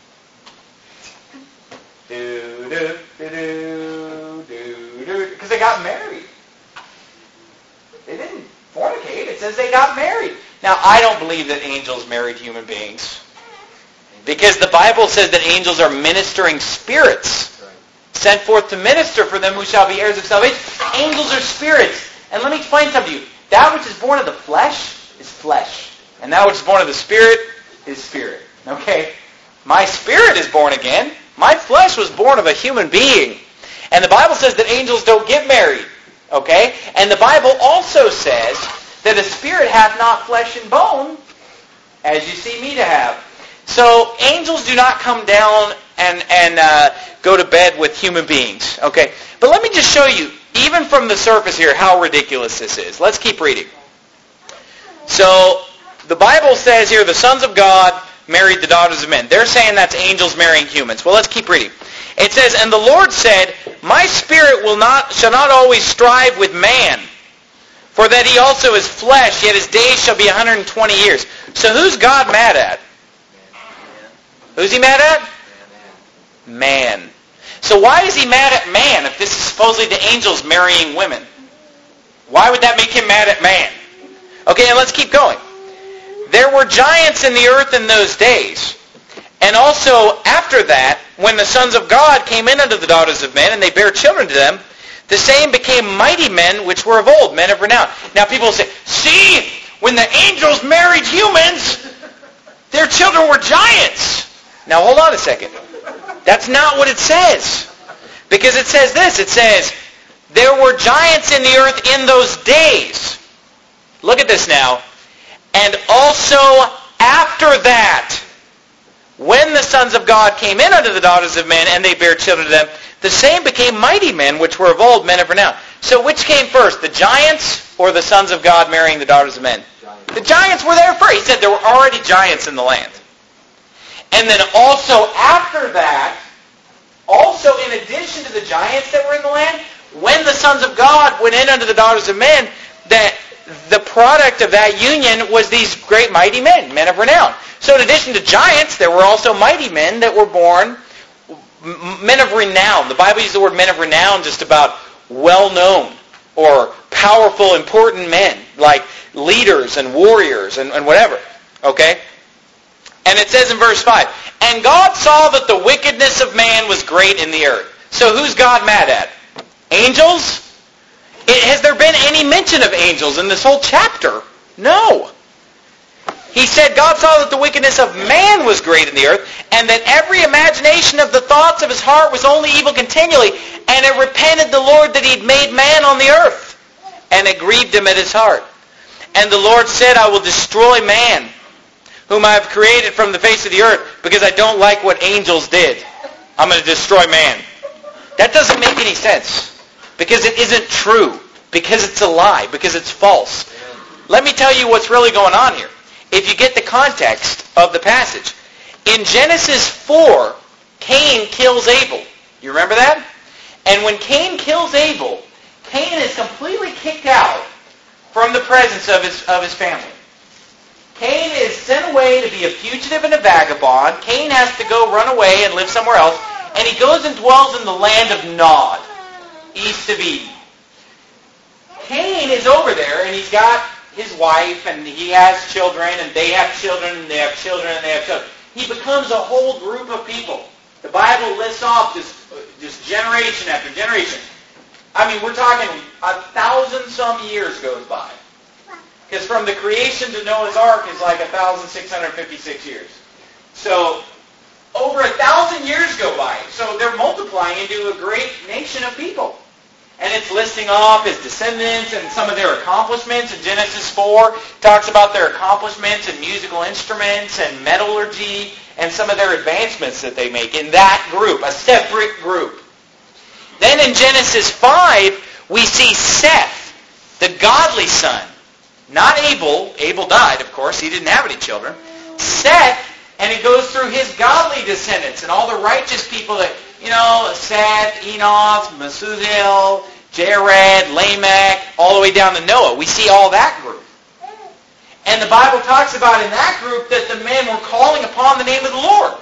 A: Because they got married. They didn't fornicate. It says they got married. Now, I don't believe that angels married human beings. Because the Bible says that angels are ministering spirits, sent forth to minister for them who shall be heirs of salvation. Angels are spirits. And let me explain something to you. That which is born of the flesh is flesh. And that which is born of the Spirit is spirit. Okay? My spirit is born again. My flesh was born of a human being. And the Bible says that angels don't get married. Okay? And the Bible also says that a spirit hath not flesh and bone, as you see me to have. So angels do not come down and go to bed with human beings. Okay? But let me just show you, even from the surface here, how ridiculous this is. Let's keep reading. So, the Bible says here, the sons of God married the daughters of men. They're saying that's angels marrying humans. Well, let's keep reading. It says, And the Lord said, My spirit shall not always strive with man, for that he also is flesh, yet his days shall be 120 years. So who's God mad at? Who's he mad at? Man. So why is he mad at man if this is supposedly the angels marrying women? Why would that make him mad at man? Okay, and let's keep going. There were giants in the earth in those days. And also after that, when the sons of God came in unto the daughters of men, and they bare children to them, the same became mighty men which were of old, men of renown. Now people say, see, when the angels married humans, their children were giants. Now hold on a second. That's not what it says. Because it says this, it says, there were giants in the earth in those days. Look at this now. And also after that, when the sons of God came in unto the daughters of men, and they bare children to them, the same became mighty men which were of old, men of renown. So which came first, the giants or the sons of God marrying the daughters of men? The giants were there first. He said there were already giants in the land. And then also after that, also in addition to the giants that were in the land, when the sons of God went in unto the daughters of men, that the product of that union was these great mighty men, men of renown. So in addition to giants, there were also mighty men that were born, men of renown. The Bible uses the word men of renown just about well-known or powerful, important men, like leaders and warriors and whatever. Okay? And it says in verse 5, and God saw that the wickedness of man was great in the earth. So who's God mad at? Angels? Has there been any mention of angels in this whole chapter? No. He said, God saw that the wickedness of man was great in the earth, and that every imagination of the thoughts of his heart was only evil continually, and it repented the Lord that he had made man on the earth, and it grieved him at his heart. And the Lord said, I will destroy man, whom I have created from the face of the earth, because I don't like what angels did. I'm going to destroy man. That doesn't make any sense, because it isn't true, because it's a lie, because it's false. Let me tell you what's really going on here. If you get the context of the passage. In Genesis 4, Cain kills Abel. You remember that? And when Cain kills Abel, Cain is completely kicked out from the presence of his family. Cain is sent away to be a fugitive and a vagabond. Cain has to go run away and live somewhere else. And he goes and dwells in the land of Nod, east of Eden. Cain is over there, and he's got his wife, and he has children, and they have children, and they have children, and they have children. He becomes a whole group of people. The Bible lists off just generation after generation. I mean, we're talking 1,000-some years goes by. Because from the creation to Noah's Ark is like 1,656 years. So over 1,000 years go by. So they're multiplying into a great nation of people. And it's listing off his descendants and some of their accomplishments. In Genesis 4, talks about their accomplishments in musical instruments and metallurgy and some of their advancements that they make in that group, a separate group. Then in Genesis 5, we see Seth, the godly son. Not Abel. Abel died, of course. He didn't have any children. Seth, and it goes through his godly descendants and all the righteous people that, Seth, Enoch, Methuselah, Jared, Lamech, all the way down to Noah. We see all that group. And the Bible talks about in that group that the men were calling upon the name of the Lord.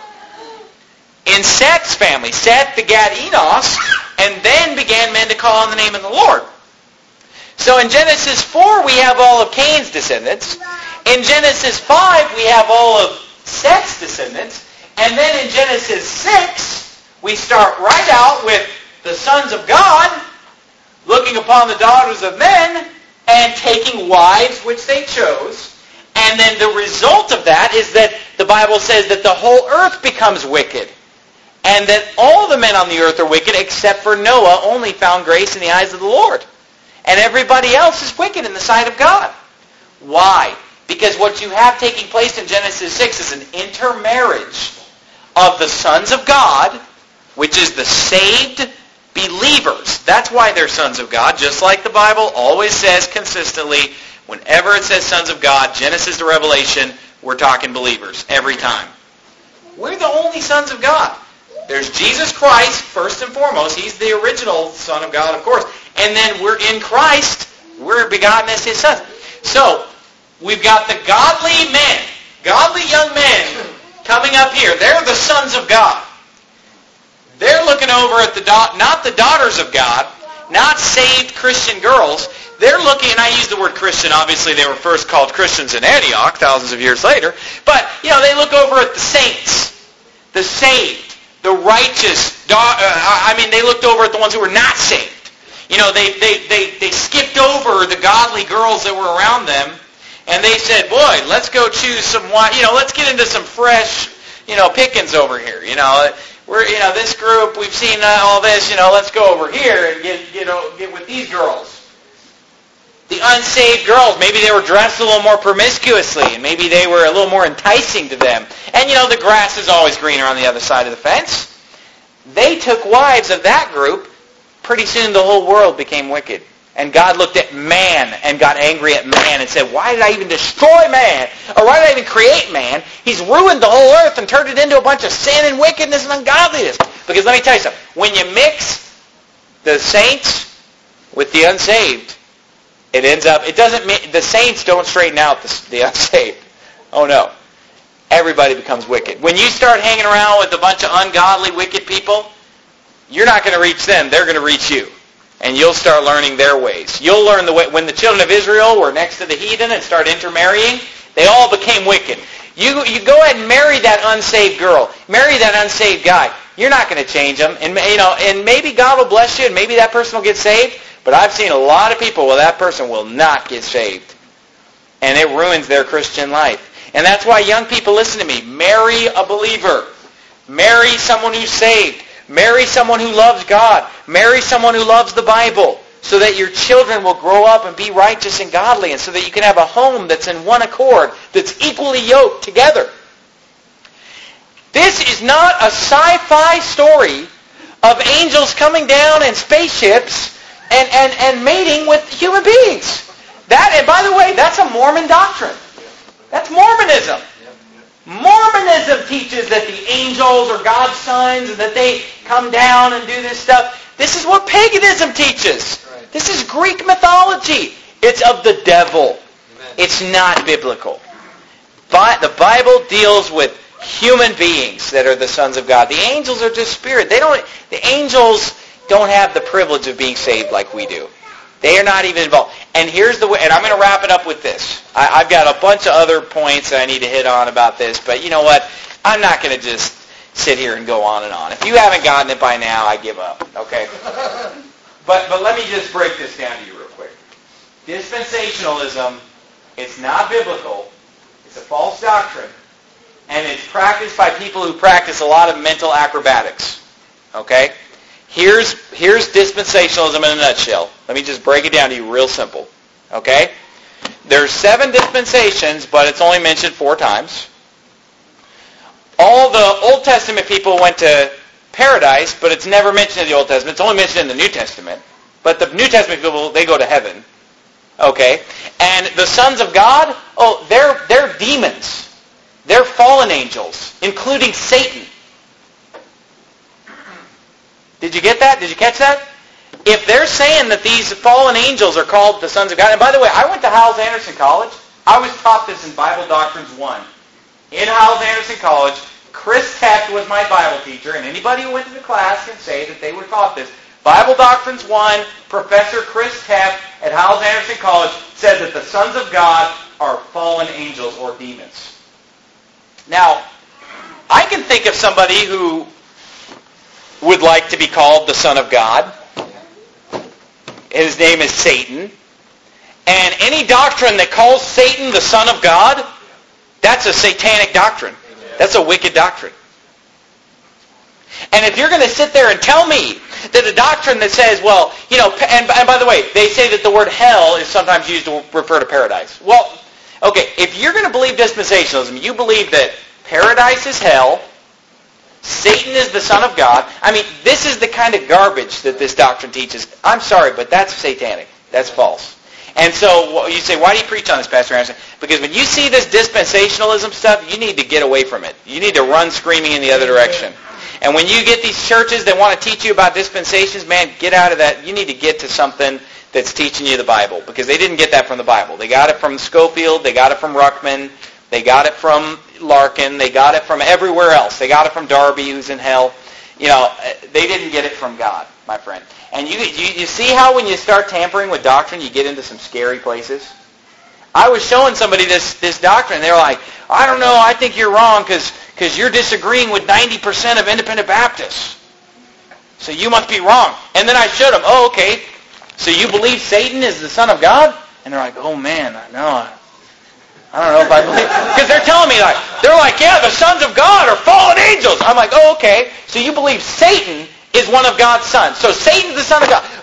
A: In Seth's family, Seth begat Enos, and then began men to call on the name of the Lord. So in Genesis 4, we have all of Cain's descendants. In Genesis 5, we have all of Seth's descendants. And then in Genesis 6, we start right out with the sons of God looking upon the daughters of men and taking wives which they chose. And then the result of that is that the Bible says that the whole earth becomes wicked. And that all the men on the earth are wicked except for Noah only found grace in the eyes of the Lord. And everybody else is wicked in the sight of God. Why? Because what you have taking place in Genesis 6 is an intermarriage of the sons of God, which is the saved believers. That's why they're sons of God, just like the Bible always says consistently. Whenever it says sons of God, Genesis to Revelation, we're talking believers every time. We're the only sons of God. There's Jesus Christ, first and foremost. He's the original Son of God, of course. And then we're in Christ. We're begotten as His sons. So, we've got the godly men, godly young men coming up here. They're the sons of God. They're looking over at not the daughters of God, not saved Christian girls. they're looking, and I use the word Christian, obviously they were first called Christians in Antioch, thousands of years later, but, they look over at the saints, the saved, the righteous. They looked over at the ones who were not saved. They skipped over the godly girls that were around them, and they said, boy, let's go choose some wine, let's get into some fresh, pickings over here. We're, this group, we've seen all this, let's go over here and get with these girls. The unsaved girls, maybe they were dressed a little more promiscuously, and maybe they were a little more enticing to them. And, the grass is always greener on the other side of the fence. They took wives of that group. Pretty soon the whole world became wicked. And God looked at man and got angry at man and said, why did I even destroy man? Or why did I even create man? He's ruined the whole earth and turned it into a bunch of sin and wickedness and ungodliness. Because let me tell you something. When you mix the saints with the unsaved, it doesn't mean, the saints don't straighten out the unsaved. Oh no. Everybody becomes wicked. When you start hanging around with a bunch of ungodly, wicked people, you're not going to reach them. They're going to reach you. And you'll start learning their ways. You'll learn the way. When the children of Israel were next to the heathen and started intermarrying, they all became wicked. You go ahead and marry that unsaved girl. Marry that unsaved guy. You're not going to change them. And maybe God will bless you and maybe that person will get saved. But I've seen a lot of people where that person will not get saved. And it ruins their Christian life. And that's why young people, listen to me. Marry a believer. Marry someone who's saved. Marry someone who loves God. Marry someone who loves the Bible. So that your children will grow up and be righteous and godly. And so that you can have a home that's in one accord. That's equally yoked together. This is not a sci-fi story of angels coming down in spaceships and mating with human beings. And by the way, that's a Mormon doctrine. That's Mormonism. Mormonism teaches that the angels are God's sons and that they come down and do this stuff. This is what paganism teaches. This is Greek mythology. It's of the devil. It's not biblical. But the Bible deals with human beings that are the sons of God. The angels are just spirit. The angels don't have the privilege of being saved like we do. They are not even involved. And here's the way, and I'm going to wrap it up with this. I've got a bunch of other points that I need to hit on about this, but you know what? I'm not going to just sit here and go on and on. If you haven't gotten it by now, I give up, okay? But let me just break this down to you real quick. Dispensationalism, it's not biblical. It's a false doctrine. And it's practiced by people who practice a lot of mental acrobatics, okay? Here's dispensationalism in a nutshell. Let me just break it down to you real simple. Okay? There's 7 dispensations, but it's only mentioned 4 times. All the Old Testament people went to paradise, but it's never mentioned in the Old Testament. It's only mentioned in the New Testament. But the New Testament people, they go to heaven. Okay? And the sons of God, they're demons. They're fallen angels, including Satan. Did you get that? Did you catch that? If they're saying that these fallen angels are called the sons of God, and by the way, I went to Hyles-Anderson College. I was taught this in Bible Doctrines 1. In Hyles-Anderson College, Chris Hecht was my Bible teacher, and anybody who went to the class can say that they were taught this. Bible Doctrines 1, Professor Chris Hecht at Hyles-Anderson College said that the sons of God are fallen angels or demons. Now, I can think of somebody who would like to be called the Son of God. His name is Satan. And any doctrine that calls Satan the Son of God, that's a satanic doctrine. That's a wicked doctrine. And if you're going to sit there and tell me that a doctrine that says, well, and by the way, they say that the word hell is sometimes used to refer to paradise. Well, okay, if you're going to believe dispensationalism, you believe that paradise is hell, Satan is the Son of God. I mean, this is the kind of garbage that this doctrine teaches. I'm sorry, but that's satanic. That's false. And so you say, why do you preach on this, Pastor Anderson? Because when you see this dispensationalism stuff, you need to get away from it. You need to run screaming in the other direction. And when you get these churches that want to teach you about dispensations, man, get out of that. You need to get to something that's teaching you the Bible. Because they didn't get that from the Bible. They got it from Schofield. They got it from Ruckman. They got it from Larkin. They got it from everywhere else. They got it from Darby, who's in hell. they didn't get it from God, my friend. And you see how when you start tampering with doctrine, you get into some scary places? I was showing somebody this doctrine, and they were like, I don't know, I think you're wrong because you're disagreeing with 90% of independent Baptists. So you must be wrong. And then I showed them, oh, okay, so you believe Satan is the Son of God? And they're like, oh man, no, I don't know if I believe, because they're telling me they're like, yeah, the sons of God are fallen angels. I'm like, oh, okay, so you believe Satan is one of God's sons. So Satan's the son of God.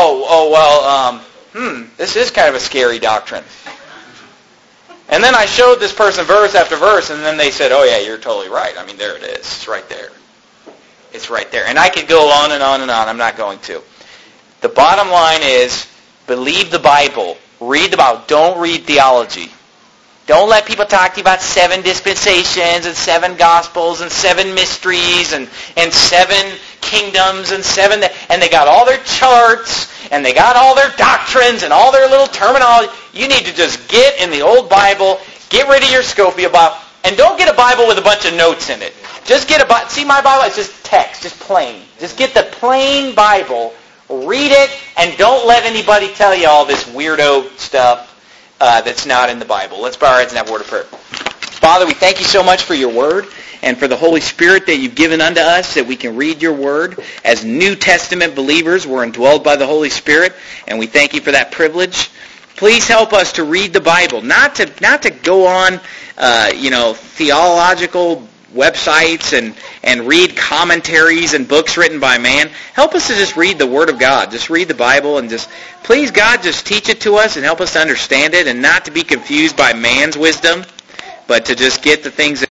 A: This is kind of a scary doctrine. And then I showed this person verse after verse, and then they said, oh yeah, you're totally right. I mean, there it is. It's right there. It's right there. And I could go on and on and on. I'm not going to. The bottom line is, believe the Bible. Read the Bible. Don't read theology. Don't let people talk to you about 7 dispensations and 7 gospels and 7 mysteries and 7 kingdoms and 7... And they got all their charts and they got all their doctrines and all their little terminology. You need to just get in the old Bible, get rid of your Scofield Bible, and don't get a Bible with a bunch of notes in it. Just get a... See, my Bible, it's just text, just plain. Just get the plain Bible, read it, and don't let anybody tell you all this weirdo stuff that's not in the Bible. Let's bow our heads and have a word of prayer. Father, we thank you so much for your word and for the Holy Spirit that you've given unto us that we can read your word. As New Testament believers, we're indwelled by the Holy Spirit, and we thank you for that privilege. Please help us to read the Bible, not to go on, theological websites and read commentaries and books written by man. Help us to just read the Word of God. Just read the Bible and just, please God, just teach it to us and help us to understand it and not to be confused by man's wisdom, but to just get the things that